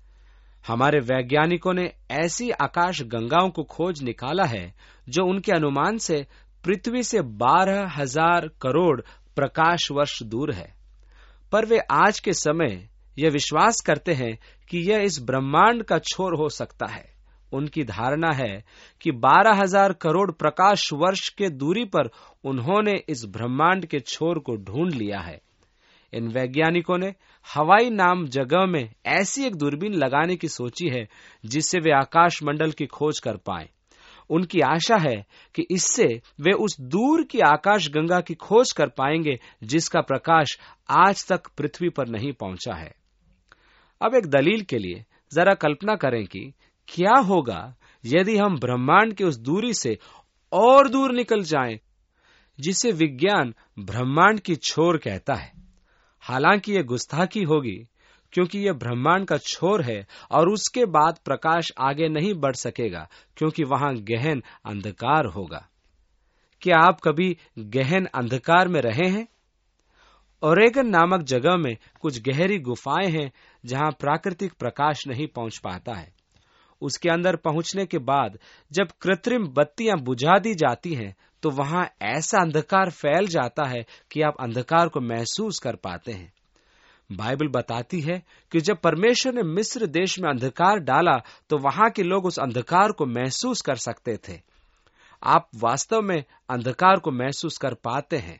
हमारे वैज्ञानिकों ने ऐसी आकाश गंगाओं को खोज निकाला है जो उनके अनुमान से पृथ्वी से बारह हजार करोड़ प्रकाश वर्ष दूर है, पर वे आज के समय यह विश्वास करते हैं कि यह इस ब्रह्मांड का छोर हो सकता है। उनकी धारणा है कि बारह हजार करोड़ प्रकाश वर्ष के दूरी पर उन्होंने इस ब्रह्मांड के छोर को ढूंढ लिया है। इन वैज्ञानिकों ने हवाई नाम जगह में ऐसी एक दूरबीन लगाने की सोची है जिससे वे आकाश मंडल की खोज कर पाएं। उनकी आशा है कि इससे वे उस दूर की आकाश गंगा की खोज कर पाएंगे जिसका प्रकाश आज तक पृथ्वी पर नहीं पहुंचा है। अब एक दलील के लिए जरा कल्पना करें कि क्या होगा यदि हम ब्रह्मांड की उस दूरी से और दूर निकल जाएं जिसे विज्ञान ब्रह्मांड की छोर कहता है। हालांकि यह गुस्ताखी होगी क्योंकि यह ब्रह्मांड का छोर है और उसके बाद प्रकाश आगे नहीं बढ़ सकेगा क्योंकि वहां गहन अंधकार होगा। क्या आप कभी गहन अंधकार में रहे हैं? ओरेगन नामक जगह में कुछ गहरी गुफाएं हैं जहां प्राकृतिक प्रकाश नहीं पहुंच पाता है। उसके अंदर पहुंचने के बाद जब कृत्रिम बत्तियां बुझा दी जाती हैं तो वहां ऐसा अंधकार फैल जाता है कि आप अंधकार को महसूस कर पाते हैं। बाइबल बताती है कि जब परमेश्वर ने मिस्र देश में अंधकार डाला तो वहां के लोग उस अंधकार को महसूस कर सकते थे। आप वास्तव में अंधकार को महसूस कर पाते हैं।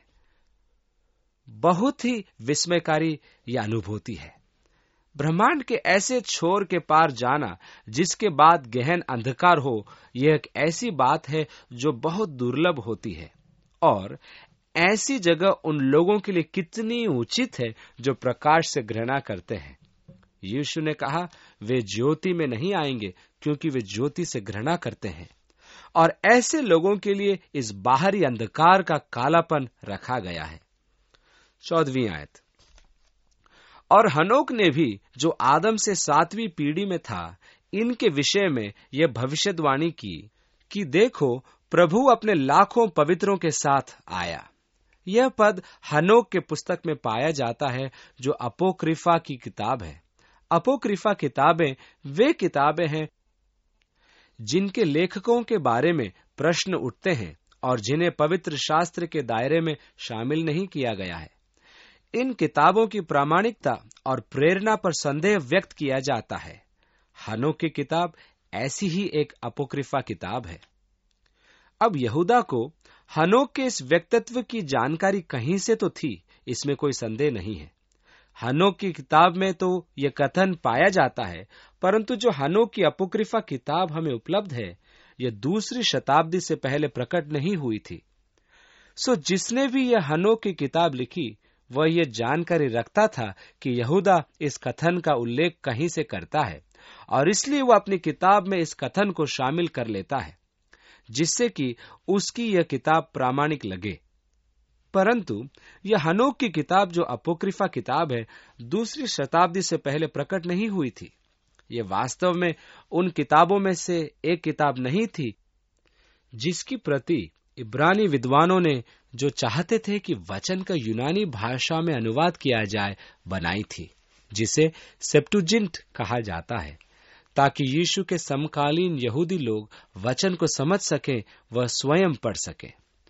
बहुत ही विस्मयकारी यह अनुभूति है। ब्रह्मांड के ऐसे छोर के पार जाना जिसके बाद गहन अंधकार हो, यह एक ऐसी बात है जो बहुत दुर्लभ होती है और ऐसी जगह उन लोगों के लिए कितनी उचित है जो प्रकाश से घृणा करते हैं। यीशु ने कहा, वे ज्योति में नहीं आएंगे क्योंकि वे ज्योति से घृणा करते हैं। और ऐसे लोगों के लिए इस बाहरी अंधकार का कालापन रखा गया है। चौदहवीं आयत, और हनोक ने भी जो आदम से सातवीं पीढ़ी में था, इनके विषय में यह भविष्यवाणी की कि देखो, प्रभु अपने लाखों पवित्रों के साथ आया। यह पद हनोक के पुस्तक में पाया जाता है, जो अपोक्रिफा की किताब है। अपोक्रिफा किताबें वे किताबें हैं जिनके लेखकों के बारे में प्रश्न उठते हैं और जिन्हें पवित्र शास्त्र के दायरे में शामिल नहीं किया गया है। इन किताबों की प्रामाणिकता और प्रेरणा पर संदेह व्यक्त किया जाता है। हनोक की किताब ऐसी ही एक अपोक्रिफा किताब है। अब यहूदा को हनोक के इस व्यक्तित्व की जानकारी कहीं से तो थी, इसमें कोई संदेह नहीं है। हनोक की किताब में तो यह कथन पाया जाता है, परंतु जो हनोक की अपोक्रिफा किताब हमें उपलब्ध है, यह दूसरी शताब्दी से पहले प्रकट नहीं हुई थी। सो जिसने भी यह हनोक की किताब लिखी, वह यह जानकारी रखता था कि यहूदा इस कथन का उल्लेख कहीं से करता है, और इसलिए वह अपनी किताब में इस कथन को शामिल कर लेता है, जिससे कि उसकी यह किताब प्रामाणिक लगे। परंतु यह हनोक की किताब, जो अपोक्रिफा किताब है, दूसरी शताब्दी से पहले प्रकट नहीं हुई थी। यह वास्तव में उन किताबों में से एक किताब नहीं थी जिसकी प्रति इब्रानी विद्वानों ने, जो चाहते थे कि वचन का यूनानी भाषा में अनुवाद किया जाए, बनाई थी, जिसे सेप्टुजिंट कहा जाता है, ताकि यीशु के समकालीन यहूदी लोग वचन को समझ सकें, वह स्वयं पढ़ सकें।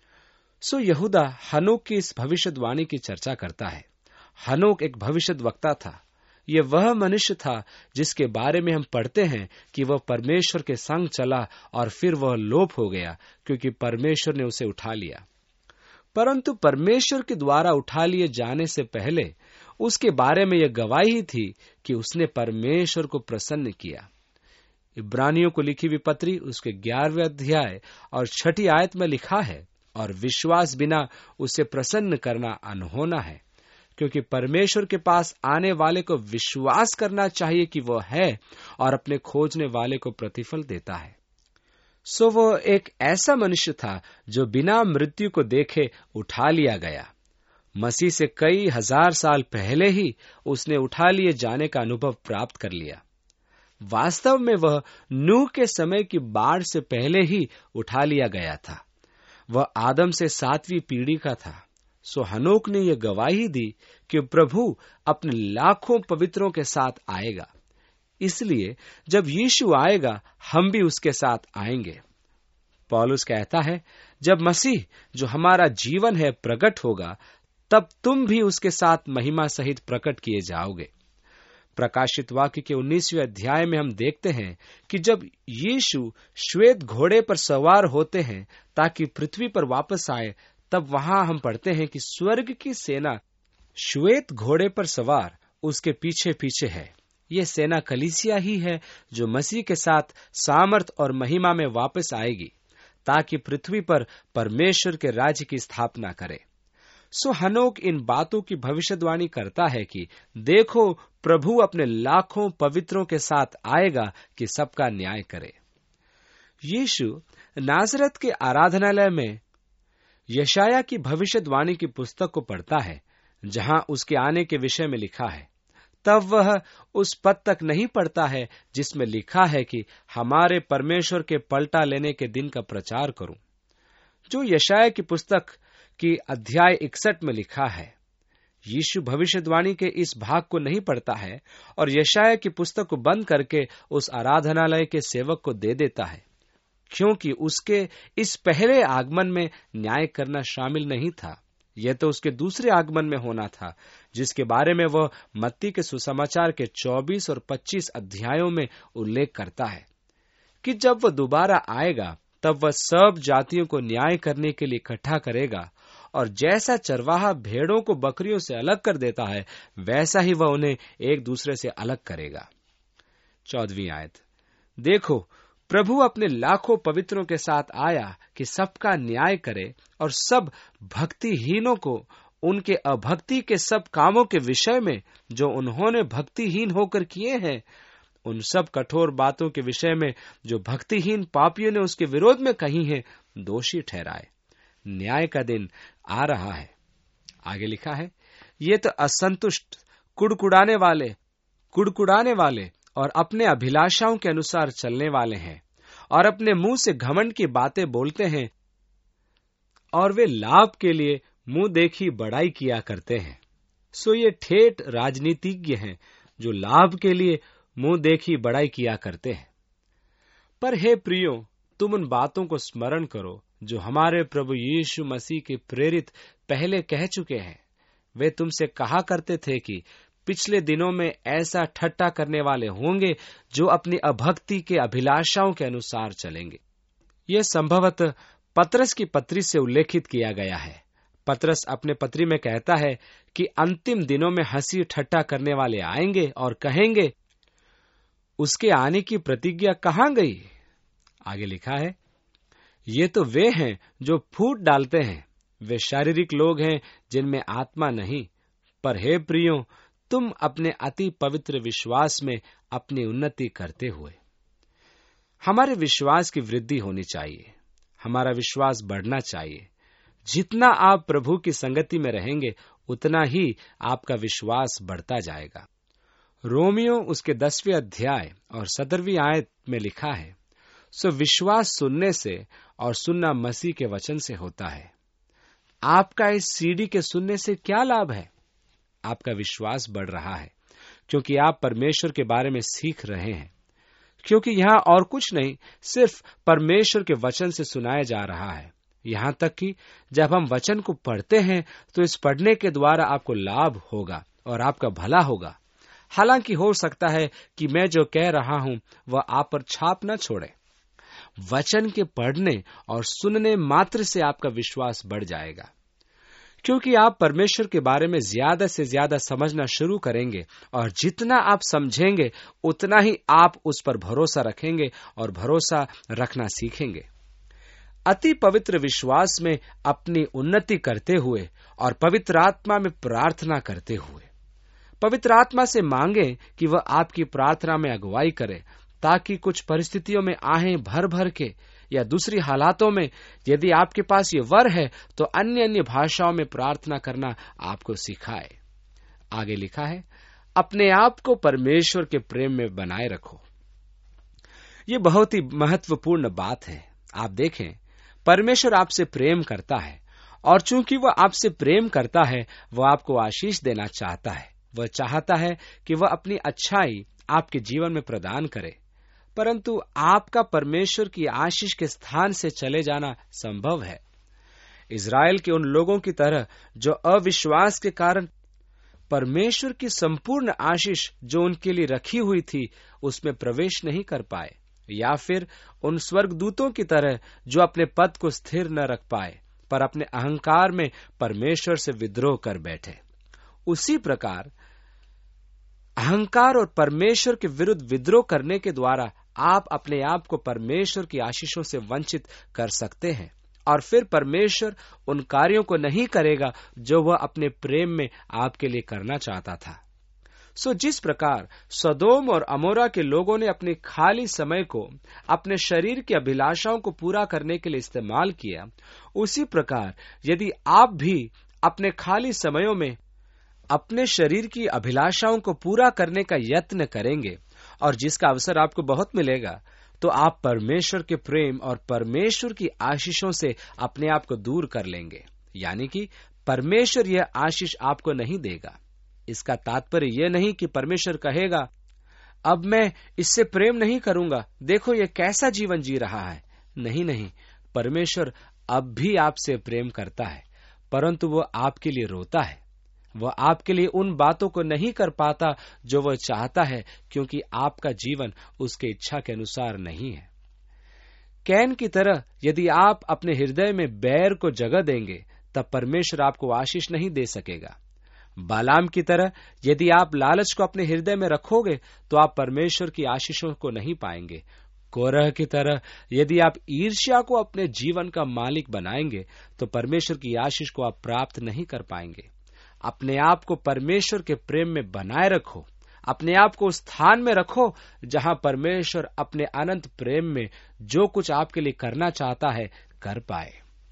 सो यहूदा हनोक की इस भविष्यवाणी की चर्चा करता है। हनोक एक भविष्यद्वक्ता था। यह वह मनुष्य था जिसके बारे में हम पढ़ते हैं कि वह परमेश्वर के संग चला और फिर वह लोप हो गया, क्योंकि परमेश्वर ने उसे उठा लिया। परंतु परमेश्वर के द्वारा उठा लिए जाने से पहले उसके बारे में यह गवाही थी कि उसने परमेश्वर को प्रसन्न किया। इब्रानियों को लिखी हुई पत्री उसके ग्यारहवें अध्याय और छठी आयत में लिखा है, और विश्वास बिना उसे प्रसन्न करना अनहोना है, क्योंकि परमेश्वर के पास आने वाले को विश्वास करना चाहिए कि वह है और अपने खोजने वाले को प्रतिफल देता है। सो वह एक ऐसा मनुष्य था जो बिना मृत्यु को देखे उठा लिया गया। मसीह से कई हजार साल पहले ही उसने उठा लिए जाने का अनुभव प्राप्त कर लिया। वास्तव में वह नूह के समय की बाढ़ से पहले ही उठा लिया गया था। वह आदम से सातवीं पीढ़ी का था। सो हनोक ने यह गवाही दी कि प्रभु अपने लाखों पवित्रों के साथ आएगा। इसलिए जब यीशु आएगा, हम भी उसके साथ आएंगे। पौलुस कहता है, जब मसीह जो हमारा जीवन है प्रकट होगा, तब तुम भी उसके साथ महिमा सहित प्रकट किए जाओगे। प्रकाशित वाक्य के उन्नीसवें अध्याय में हम देखते हैं कि जब यीशु श्वेत घोड़े पर सवार होते हैं ताकि पृथ्वी पर वापस आए, तब वहां हम पढ़ते हैं कि स्वर्ग की सेना श्वेत घोड़े पर सवार उसके पीछे पीछे है। यह सेना कलीसिया ही है जो मसीह के साथ सामर्थ और महिमा में वापस आएगी, ताकि पृथ्वी पर परमेश्वर के राज्य की स्थापना करे। सो हनोक इन बातों की भविष्यवाणी करता है कि देखो, प्रभु अपने लाखों पवित्रों के साथ आएगा कि सबका न्याय करे। यीशु नाजरत के आराधनालय में यशाया की भविष्यवाणी की पुस्तक को पढ़ता है, जहां उसके आने के विषय में लिखा है। तब वह उस पद तक नहीं पढ़ता है जिसमें लिखा है कि हमारे परमेश्वर के पलटा लेने के दिन का प्रचार करूं, जो यशाया की पुस्तक की अध्याय इकसठ में लिखा है। यीशु भविष्यवाणी के इस भाग को नहीं पढ़ता है और यशाया की पुस्तक को बंद करके उस आराधनालय के सेवक को दे देता है, क्योंकि उसके इस पहले आगमन में न्याय करना शामिल नहीं था। यह तो उसके दूसरे आगमन में होना था, जिसके बारे में वह मत्ती के सुसमाचार के चौबीस और पच्चीस अध्यायों में उल्लेख करता है कि जब वह दोबारा आएगा, तब वह सब जातियों को न्याय करने के लिए इकट्ठा करेगा, और जैसा चरवाहा भेड़ों को बकरियों से अलग कर देता है, वैसा ही वह उन्हें एक दूसरे से अलग करेगा। चौदहवीं आयत, देखो, प्रभु अपने लाखों पवित्रों के साथ आया कि सबका न्याय करे और सब भक्तिहीनों को उनके अभक्ति के सब कामों के विषय में जो उन्होंने भक्तिहीन होकर किए हैं, उन सब कठोर बातों के विषय में जो भक्तिहीन पापियों ने उसके विरोध में कही हैं, दोषी ठहराए। न्याय का दिन आ रहा है। आगे लिखा है, ये तो असंतुष्ट, कुड़कुड़ाने वाले कुड़कुड़ाने वाले और अपने अभिलाषाओं के अनुसार चलने वाले हैं और अपने मुंह से घमंड की बातें बोलते हैं और वे लाभ के लिए मुंह देखी बड़ाई किया करते हैं। सो ये ठेठ राजनीतिज्ञ हैं जो लाभ के लिए मुंह देखी बड़ाई किया करते हैं। पर हे प्रियो, तुम उन बातों को स्मरण करो जो हमारे प्रभु यीशु मसीह के प्रेरित पहले कह चुके हैं। वे तुमसे कहा करते थे कि पिछले दिनों में ऐसा ठट्टा करने वाले होंगे जो अपनी अभक्ति के अभिलाषाओं के अनुसार चलेंगे। यह संभवतः पतरस की पत्री से उल्लेखित किया गया है। पतरस अपने पत्री में कहता है कि अंतिम दिनों में हंसी ठट्टा करने वाले आएंगे और कहेंगे, उसके आने की प्रतिज्ञा कहाँ गई? आगे लिखा है, ये तो वे हैं जो फूट डालते हैं, वे शारीरिक लोग हैं जिनमें आत्मा नहीं। पर हे प्रियो, तुम अपने अति पवित्र विश्वास में अपनी उन्नति करते हुए। हमारे विश्वास की वृद्धि होनी चाहिए, हमारा विश्वास बढ़ना चाहिए। जितना आप प्रभु की संगति में रहेंगे उतना ही आपका विश्वास बढ़ता जाएगा। रोमियो उसके दसवें अध्याय और सत्रहवीं आयत में लिखा है, सो विश्वास सुनने से और सुनना मसीह के वचन से होता है। आपका इस सीडी के सुनने से क्या लाभ है? आपका विश्वास बढ़ रहा है क्योंकि आप परमेश्वर के बारे में सीख रहे हैं। क्योंकि यहाँ और कुछ नहीं, सिर्फ परमेश्वर के वचन से सुनाया जा रहा है। यहाँ तक कि जब हम वचन को पढ़ते हैं तो इस पढ़ने के द्वारा आपको लाभ होगा और आपका भला होगा। हालांकि हो सकता है कि मैं जो कह रहा हूं वह आप पर छाप न छोड़े। वचन के पढ़ने और सुनने मात्र से आपका विश्वास बढ़ जाएगा, क्योंकि आप परमेश्वर के बारे में ज्यादा से ज्यादा समझना शुरू करेंगे और जितना आप समझेंगे उतना ही आप उस पर भरोसा रखेंगे और भरोसा रखना सीखेंगे। अति पवित्र विश्वास में अपनी उन्नति करते हुए और पवित्र आत्मा में प्रार्थना करते हुए पवित्र आत्मा से मांगे कि वह आपकी प्रार्थना में अगुवाई करे, ताकि कुछ परिस्थितियों में आहें भर भर के या दूसरी हालातों में यदि आपके पास ये वर है तो अन्य अन्य भाषाओं में प्रार्थना करना आपको सिखाए। आगे लिखा है, अपने आप को परमेश्वर के प्रेम में बनाए रखो। ये बहुत ही महत्वपूर्ण बात है। आप देखें, परमेश्वर आपसे प्रेम करता है और चूंकि वह आपसे प्रेम करता है वह आपको आशीष देना चाहता है। वह चाहता है कि वह अपनी अच्छाई आपके जीवन में प्रदान करे, परंतु आपका परमेश्वर की आशीष के स्थान से चले जाना संभव है। इज़राइल के उन लोगों की तरह जो अविश्वास के कारण परमेश्वर की संपूर्ण आशीष जो उनके लिए रखी हुई थी उसमें प्रवेश नहीं कर पाए, या फिर उन स्वर्गदूतों की तरह जो अपने पद को स्थिर न रख पाए पर अपने अहंकार में परमेश्वर से विद्रोह कर बैठे। उसी प्रकार अहंकार और परमेश्वर के विरुद्ध विद्रोह करने के द्वारा आप अपने आप को परमेश्वर की आशीषों से वंचित कर सकते हैं और फिर परमेश्वर उन कार्यों को नहीं करेगा जो वह अपने प्रेम में आपके लिए करना चाहता था। सो जिस प्रकार सदोम और अमोरा के लोगों ने अपने खाली समय को अपने शरीर की अभिलाषाओं को पूरा करने के लिए इस्तेमाल किया, उसी प्रकार यदि आप भी अपने खाली समयों में अपने शरीर की अभिलाषाओं को पूरा करने का यत्न करेंगे और जिसका अवसर आपको बहुत मिलेगा, तो आप परमेश्वर के प्रेम और परमेश्वर की आशीषों से अपने आप को दूर कर लेंगे। यानी कि परमेश्वर यह आशीष आपको नहीं देगा। इसका तात्पर्य यह नहीं कि परमेश्वर कहेगा अब मैं इससे प्रेम नहीं करूंगा, देखो ये कैसा जीवन जी रहा है। नहीं नहीं, परमेश्वर अब भी आपसे प्रेम करता है, परंतु वो आपके लिए रोता है। वह आपके लिए उन बातों को नहीं कर पाता जो वह चाहता है, क्योंकि आपका जीवन उसके इच्छा के अनुसार नहीं है। कैन की तरह यदि आप अपने हृदय में बैर को जगह देंगे तब परमेश्वर आपको आशीष नहीं दे सकेगा। बालाम की तरह यदि आप लालच को अपने हृदय में रखोगे तो आप परमेश्वर की आशीषों को नहीं पाएंगे। कोरह की तरह यदि आप ईर्ष्या को अपने जीवन का मालिक बनाएंगे तो परमेश्वर की आशीष को आप प्राप्त नहीं कर पाएंगे। अपने आप को परमेश्वर के प्रेम में बनाए रखो। अपने आप को उस स्थान में रखो जहां परमेश्वर अपने अनंत प्रेम में जो कुछ आपके लिए करना चाहता है कर पाए।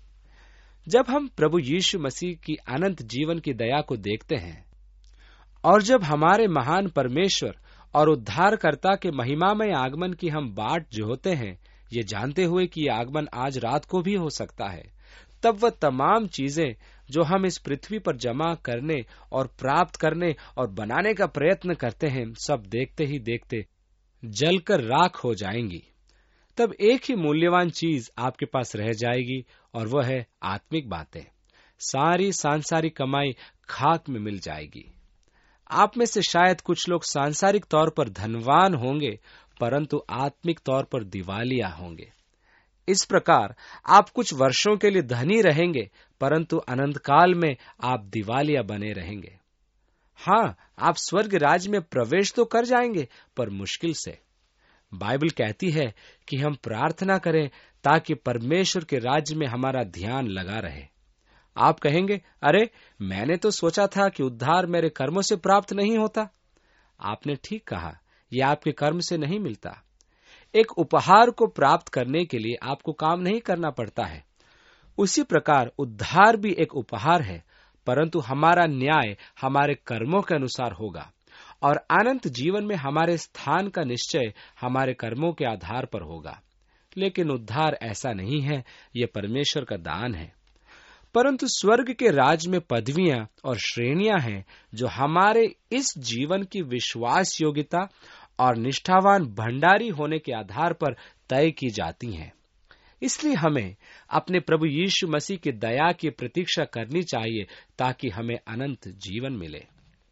जब हम प्रभु यीशु मसीह की अनंत जीवन की दया को देखते हैं और जब हमारे महान परमेश्वर और उद्धारकर्ता के महिमामय आगमन की हम बाट जोहते हैं, ये जानते हुए कि यह आगमन आज रात को भी हो सकता है, तब वह तमाम चीजें जो हम इस पृथ्वी पर जमा करने और प्राप्त करने और बनाने का प्रयत्न करते हैं, सब देखते ही देखते जलकर राख हो जाएंगी। तब एक ही मूल्यवान चीज आपके पास रह जाएगी और वह है आत्मिक बातें। सारी सांसारिक कमाई खाक में मिल जाएगी। आप में से शायद कुछ लोग सांसारिक तौर पर धनवान होंगे, परंतु आत्मिक तौर पर दिवालिया होंगे। इस प्रकार आप कुछ वर्षों के लिए धनी रहेंगे, परंतु अनंत काल में आप दिवालिया बने रहेंगे। हाँ, आप स्वर्ग राज्य में प्रवेश तो कर जाएंगे, पर मुश्किल से। बाइबल कहती है कि हम प्रार्थना करें ताकि परमेश्वर के राज्य में हमारा ध्यान लगा रहे। आप कहेंगे, अरे मैंने तो सोचा था कि उद्धार मेरे कर्मों से प्राप्त नहीं होता। आपने ठीक कहा, यह आपके कर्म से नहीं मिलता। एक उपहार को प्राप्त करने के लिए आपको काम नहीं करना पड़ता है। उसी प्रकार उद्धार भी एक उपहार है, परंतु हमारा न्याय हमारे कर्मों के अनुसार होगा और अनंत जीवन में हमारे स्थान का निश्चय हमारे कर्मों के आधार पर होगा। लेकिन उद्धार ऐसा नहीं है, यह परमेश्वर का दान है। परंतु स्वर्ग के राज में पदवियां और श्रेणियां हैं जो हमारे इस जीवन की विश्वास योग्यता और निष्ठावान भंडारी होने के आधार पर तय की जाती हैं। इसलिए हमें अपने प्रभु यीशु मसीह की दया की प्रतीक्षा करनी चाहिए ताकि हमें अनंत जीवन मिले।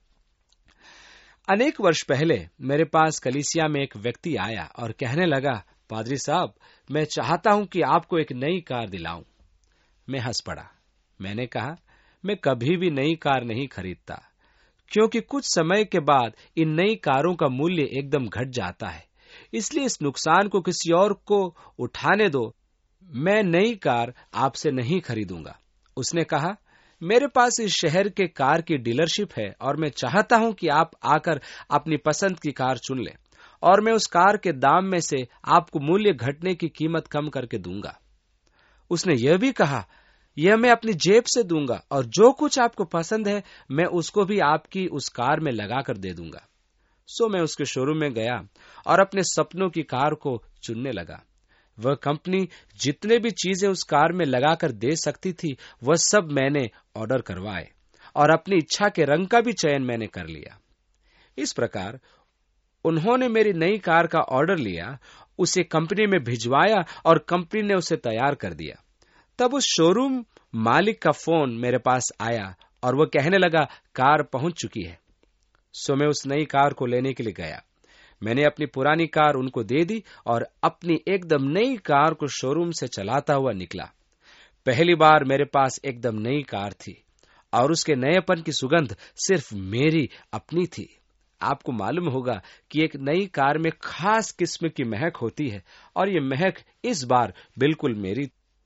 अनेक वर्ष पहले मेरे पास कलीसिया में एक व्यक्ति आया और कहने लगा, पादरी साहब, मैं चाहता हूं कि आपको एक नई कार दिलाऊं। मैं हंस पड़ा। मैंने कहा, मैं कभी भी नई कार नहीं खरीदता, क्योंकि कुछ समय के बाद इन नई कारों का मूल्य एकदम घट जाता है। इसलिए इस नुकसान को किसी और को उठाने दो। मैं नई कार आपसे नहीं खरीदूंगा। उसने कहा, मेरे पास इस शहर के कार की डीलरशिप है और मैं चाहता हूं कि आप आकर अपनी पसंद की कार चुन लें और मैं उस कार के दाम में से आपको मूल्य घटने की कीमत कम करके दूंगा। उसने यह भी कहा, यह मैं अपनी जेब से दूंगा और जो कुछ आपको पसंद है मैं उसको भी आपकी उस कार में लगाकर दे दूंगा। सो मैं उसके शोरूम में गया और अपने सपनों की कार को चुनने लगा। वह कंपनी जितने भी चीजें उस कार में लगाकर दे सकती थी वह सब मैंने ऑर्डर करवाए और अपनी इच्छा के रंग का भी चयन मैंने कर लिया। इस प्रकार उन्होंने मेरी नई कार का ऑर्डर लिया, उसे कंपनी में भिजवाया और कंपनी ने उसे तैयार कर दिया। तब उस शोरूम मालिक का फोन मेरे पास आया और वह कहने लगा, कार पहुंच चुकी है। सो मैं उस नई कार को लेने के लिए गया। मैंने अपनी पुरानी कार उनको दे दी और अपनी एकदम नई कार को शोरूम से चलाता हुआ निकला। पहली बार मेरे पास एकदम नई कार थी और उसके नएपन की सुगंध सिर्फ मेरी अपनी थी। आपको मालूम होगा कि एक नई कार में खास किस्म की महक होती है और ये महक इस बार बिल्कुल मेरी।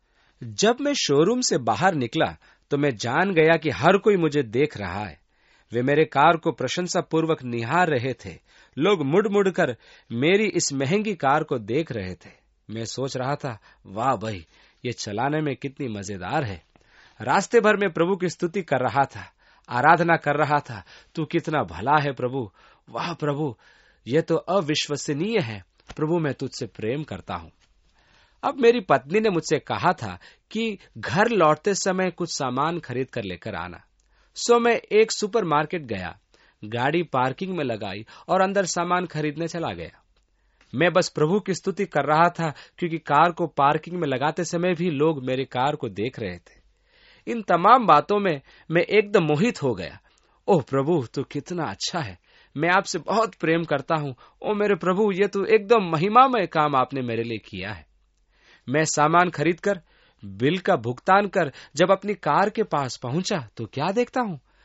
जब मैं शोरूम से बाहर निकला तो मैं जान गया कि हर कोई मुझे देख रहा है। वे मेरे कार को प्रशंसा पूर्वक निहार रहे थे। लोग मुड़ मुड़ कर मेरी इस महंगी कार को देख रहे थे। मैं सोच रहा था, वाह भाई, ये चलाने में कितनी मजेदार है। रास्ते भर में प्रभु की स्तुति कर रहा था, आराधना कर रहा था। तू कितना भला है प्रभु, वाह प्रभु, ये तो अविश्वसनीय है। प्रभु, मैं तुझसे प्रेम करता हूं। अब मेरी पत्नी ने मुझसे कहा था कि घर लौटते समय कुछ सामान खरीद कर लेकर आना। सो मैं एक सुपरमार्केट गया, गाड़ी पार्किंग में लगाई और अंदर सामान खरीदने चला गया। मैं बस प्रभु की स्तुति कर रहा था क्योंकि कार को पार्किंग में लगाते समय भी लोग मेरी कार को देख रहे थे। इन तमाम बातों में मैं एकदम मोहित हो गया। ओह प्रभु, तू कितना अच्छा है। मैं आपसे बहुत प्रेम करता हूं। ओ मेरे प्रभु, ये तो एकदम महिमामय काम आपने मेरे लिए किया है। मैं सामान खरीदकर बिल का भुगतान कर जब अपनी कार के पास पहुंचा तो क्या देखता हूं,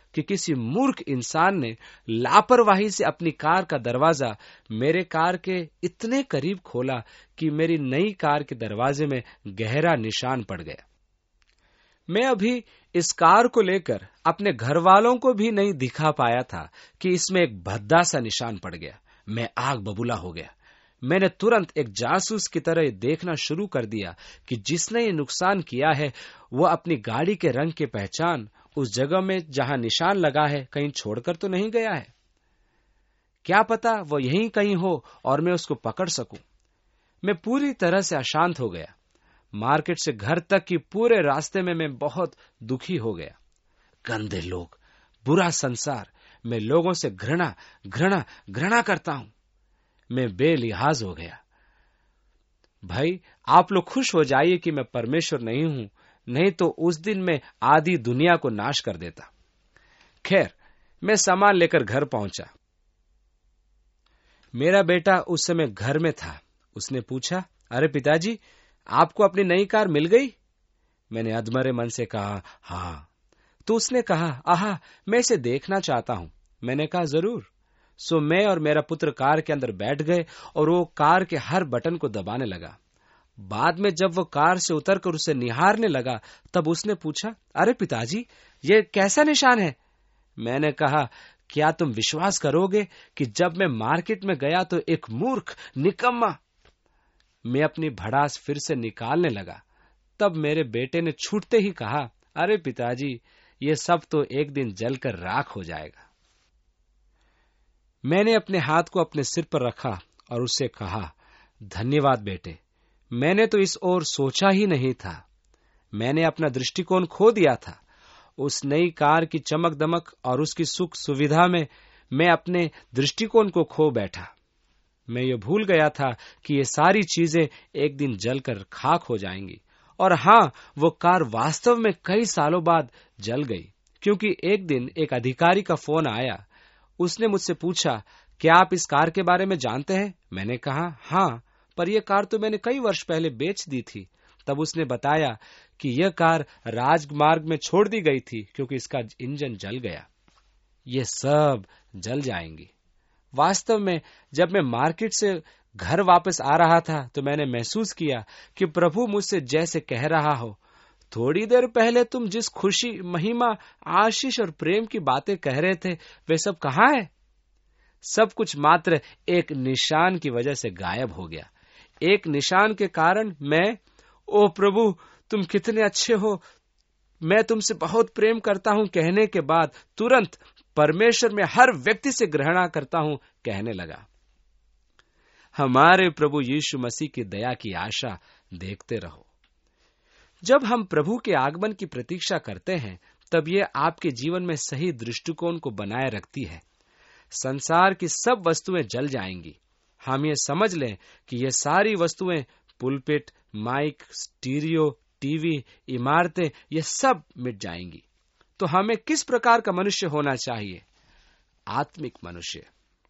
कि किसी मूर्ख इंसान ने लापरवाही से अपनी कार का दरवाजा मेरे कार के इतने करीब खोला कि मेरी नई कार के दरवाजे में गहरा निशान पड़ गया। मैं अभी इस कार को लेकर अपने घर वालों को भी नहीं दिखा पाया था कि इसमें एक भद्दा सा निशान पड़ गया। मैं आग बबूला हो गया। मैंने तुरंत एक जासूस की तरह देखना शुरू कर दिया कि जिसने ये नुकसान किया है वो अपनी गाड़ी के रंग की पहचान उस जगह में जहां निशान लगा है कहीं छोड़कर तो नहीं गया है। क्या पता वो यहीं कहीं हो और मैं उसको पकड़ सकूं। मैं पूरी तरह से अशांत हो गया। मार्केट से घर तक की पूरे रास्ते में मैं बहुत दुखी हो गया। गंदे लोग, बुरा संसार, मैं लोगों से घृणा घृणा घृणा करता हूं। मैं बेलिहाज हो गया। भाई, आप लोग खुश हो जाइए कि मैं परमेश्वर नहीं हूं, नहीं तो उस दिन मैं आधी दुनिया को नाश कर देता। खैर, मैं सामान लेकर घर पहुंचा। मेरा बेटा उस समय घर में था। उसने पूछा, अरे पिताजी, आपको अपनी नई कार मिल गई? मैंने अधमरे मन से कहा, हाँ। तो उसने कहा, आहा, मैं इसे देखना चाहता हूं। मैंने कहा, जरूर। सो मैं और मेरा पुत्र कार के अंदर बैठ गए और वो कार के हर बटन को दबाने लगा। बाद में जब वो कार से उतरकर उसे निहारने लगा तब उसने पूछा, अरे पिताजी, ये कैसा निशान है? मैंने कहा, क्या तुम विश्वास करोगे कि जब मैं मार्केट में गया तो एक मूर्ख निकम्मा। मैं अपनी भड़ास फिर से निकालने लगा। तब मेरे बेटे ने छूटते ही कहा, अरे पिताजी, ये सब तो एक दिन जलकर राख हो जाएगा। मैंने अपने हाथ को अपने सिर पर रखा और उससे कहा, धन्यवाद बेटे, मैंने तो इस ओर सोचा ही नहीं था। मैंने अपना दृष्टिकोण खो दिया था। उस नई कार की चमक दमक और उसकी सुख सुविधा में मैं अपने दृष्टिकोण को खो बैठा। मैं ये भूल गया था कि ये सारी चीजें एक दिन जलकर खाक हो जाएंगी। और हाँ, वो कार वास्तव में कई सालों बाद जल गई, क्योंकि एक दिन एक अधिकारी का फोन आया। उसने मुझसे पूछा, क्या आप इस कार के बारे में जानते हैं? मैंने कहा, हाँ, पर यह कार तो मैंने कई वर्ष पहले बेच दी थी। तब उसने बताया कि यह कार राजमार्ग में छोड़ दी गई थी क्योंकि इसका इंजन जल गया। ये सब जल जाएंगी। वास्तव में जब मैं मार्केट से घर वापस आ रहा था तो मैंने महसूस किया कि प्रभु मुझसे जैसे कह रहा हो, थोड़ी देर पहले तुम जिस खुशी, महिमा, आशीष और प्रेम की बातें कह रहे थे वे सब कहाँ है? सब कुछ मात्र एक निशान की वजह से गायब हो गया। एक निशान के कारण मैं, ओ प्रभु तुम कितने अच्छे हो, मैं तुमसे बहुत प्रेम करता हूं कहने के बाद तुरंत परमेश्वर में हर व्यक्ति से घृणा करता हूं कहने लगा। हमारे प्रभु यीशु मसीह की दया की आशा देखते रहो। जब हम प्रभु के आगमन की प्रतीक्षा करते हैं तब ये आपके जीवन में सही दृष्टिकोण को बनाए रखती है। संसार की सब वस्तुएं जल जाएंगी। हम ये समझ लें कि ये सारी वस्तुएं, पुलपिट, माइक, स्टीरियो, टीवी, इमारतें, ये सब मिट जाएंगी। तो हमें किस प्रकार का मनुष्य होना चाहिए? आत्मिक मनुष्य।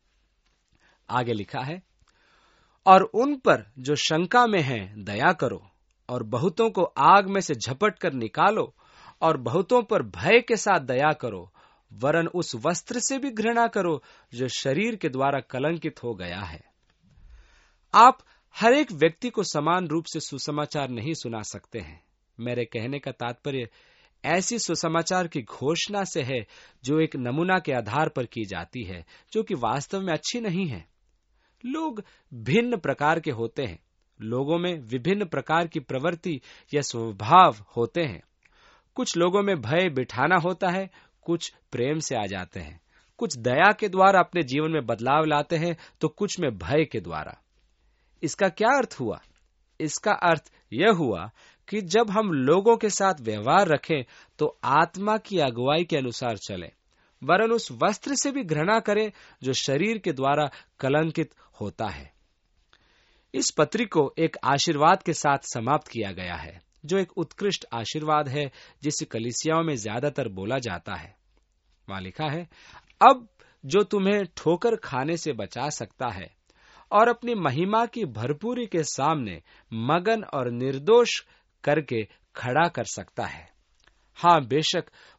आगे लिखा है, और उन पर जो शंका में हैं दया करो, और बहुतों को आग में से झपट कर निकालो, और बहुतों पर भय के साथ दया करो, वरन उस वस्त्र से भी घृणा करो जो शरीर के द्वारा कलंकित हो गया है। आप हर एक व्यक्ति को समान रूप से सुसमाचार नहीं सुना सकते हैं। मेरे कहने का तात्पर्य ऐसी सुसमाचार की घोषणा से है जो एक नमूना के आधार पर की जाती है, जो कि वास्तव में अच्छी नहीं है। लोग भिन्न प्रकार के होते हैं। लोगों में विभिन्न प्रकार की प्रवृत्ति या स्वभाव होते हैं। कुछ लोगों में भय बिठाना होता है, कुछ प्रेम से आ जाते हैं, कुछ दया के द्वारा अपने जीवन में बदलाव लाते हैं, तो कुछ में भय के द्वारा। इसका क्या अर्थ हुआ? इसका अर्थ यह हुआ कि जब हम लोगों के साथ व्यवहार रखें तो आत्मा की अगुवाई के अनुसार चलें, वरन उस वस्त्र से भी घृणा करें जो शरीर के द्वारा कलंकित होता है। इस पत्री को एक आशीर्वाद के साथ समाप्त किया गया है, जो एक उत्कृष्ट आशीर्वाद है जिसे कलीसियाओं में ज्यादातर बोला जाता है। वहां लिखा है, अब जो तुम्हें ठोकर खाने से बचा सकता है और अपनी महिमा की भरपूरी के सामने मगन और निर्दोष करके खड़ा कर सकता है। हाँ, बेशक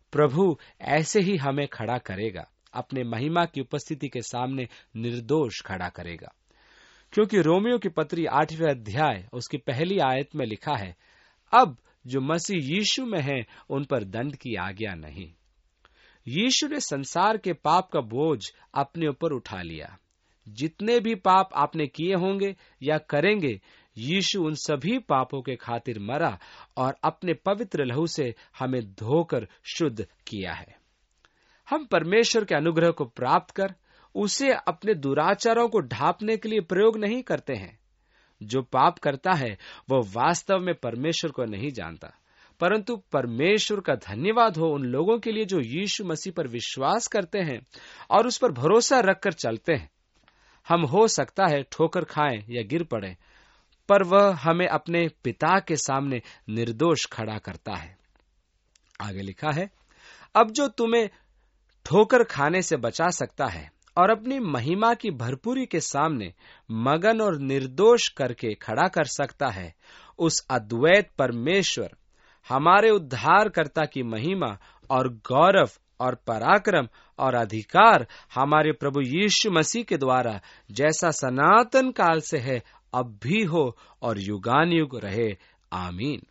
प्रभु ऐसे ही हमें खड़ा करेगा, अपने महिमा की उपस्थिति के सामने निर्दोष खड़ा करेगा। क्योंकि रोमियो की पत्री आठवें अध्याय उसकी पहली आयत में लिखा है, अब जो मसीह यीशु में है उन पर दंड की आज्ञा नहीं। यीशु ने संसार के पाप का बोझ अपने ऊपर उठा लिया। जितने भी पाप आपने किए होंगे या करेंगे, यीशु उन सभी पापों के खातिर मरा और अपने पवित्र लहू से हमें धोकर शुद्ध किया है। हम परमेश्वर के अनुग्रह को प्राप्त कर उसे अपने दुराचारों को ढांपने के लिए प्रयोग नहीं करते हैं। जो पाप करता है वह वास्तव में परमेश्वर को नहीं जानता, परंतु परमेश्वर का धन्यवाद हो उन लोगों के लिए जो यीशु मसीह पर विश्वास करते हैं और उस पर भरोसा रखकर चलते हैं। हम हो सकता है ठोकर खाएं या गिर पड़े, पर वह हमें अपने पिता के सामने निर्दोष खड़ा करता है। आगे लिखा है, अब जो तुम्हें ठोकर खाने से बचा सकता है और अपनी महिमा की भरपूरी के सामने मगन और निर्दोष करके खड़ा कर सकता है, उस अद्वैत परमेश्वर हमारे उद्धारकर्ता की महिमा और गौरव और पराक्रम और अधिकार हमारे प्रभु यीशु मसीह के द्वारा जैसा सनातन काल से है, अब भी हो और युगान युग रहे। आमीन।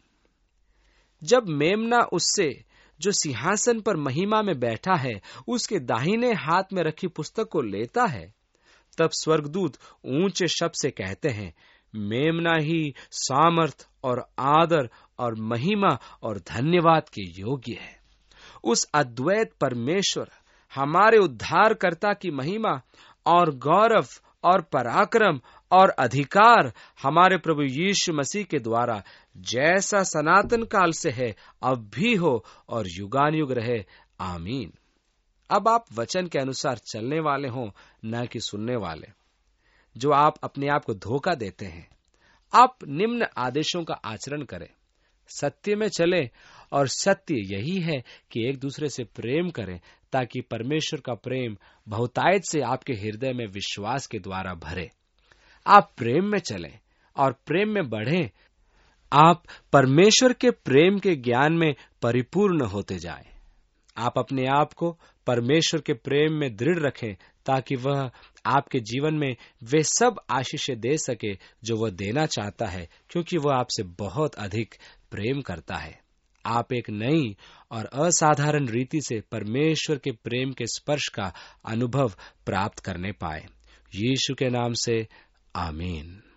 जब मेमना उससे जो सिंहासन पर महिमा में बैठा है उसके दाहिने हाथ में रखी पुस्तक को लेता है, तब स्वर्गदूत ऊंचे शब्द से कहते हैं, मेमना ही सामर्थ और आदर और महिमा और धन्यवाद के योग्य है। उस अद्वैत परमेश्वर हमारे उद्धारकर्ता की महिमा और गौरव और पराक्रम और अधिकार हमारे प्रभु यीशु मसीह के द्वारा जैसा सनातन काल से है, अब भी हो और युगान युग रहे। आमीन। अब आप वचन के अनुसार चलने वाले हों, न कि सुनने वाले, जो आप अपने आप को धोखा देते हैं। आप निम्न आदेशों का आचरण करें, सत्य में चले, और सत्य यही है कि एक दूसरे से प्रेम करें, ताकि परमेश्वर का प्रेम बहुतायत से आपके हृदय में विश्वास के द्वारा भरे। आप प्रेम में चलें और प्रेम में बढ़ें। आप परमेश्वर के प्रेम के ज्ञान में परिपूर्ण होते जाएं। आप अपने आप को परमेश्वर के प्रेम में दृढ़ रखें, ताकि वह आपके जीवन में वे सब आशीषें दे सके जो वह देना चाहता है, क्योंकि वह आपसे बहुत अधिक प्रेम करता है। आप एक नई और असाधारण रीति से परमेश्वर के प्रेम के स्पर्श का अनुभव प्राप्त करने पाए। यीशु के नाम से आमीन।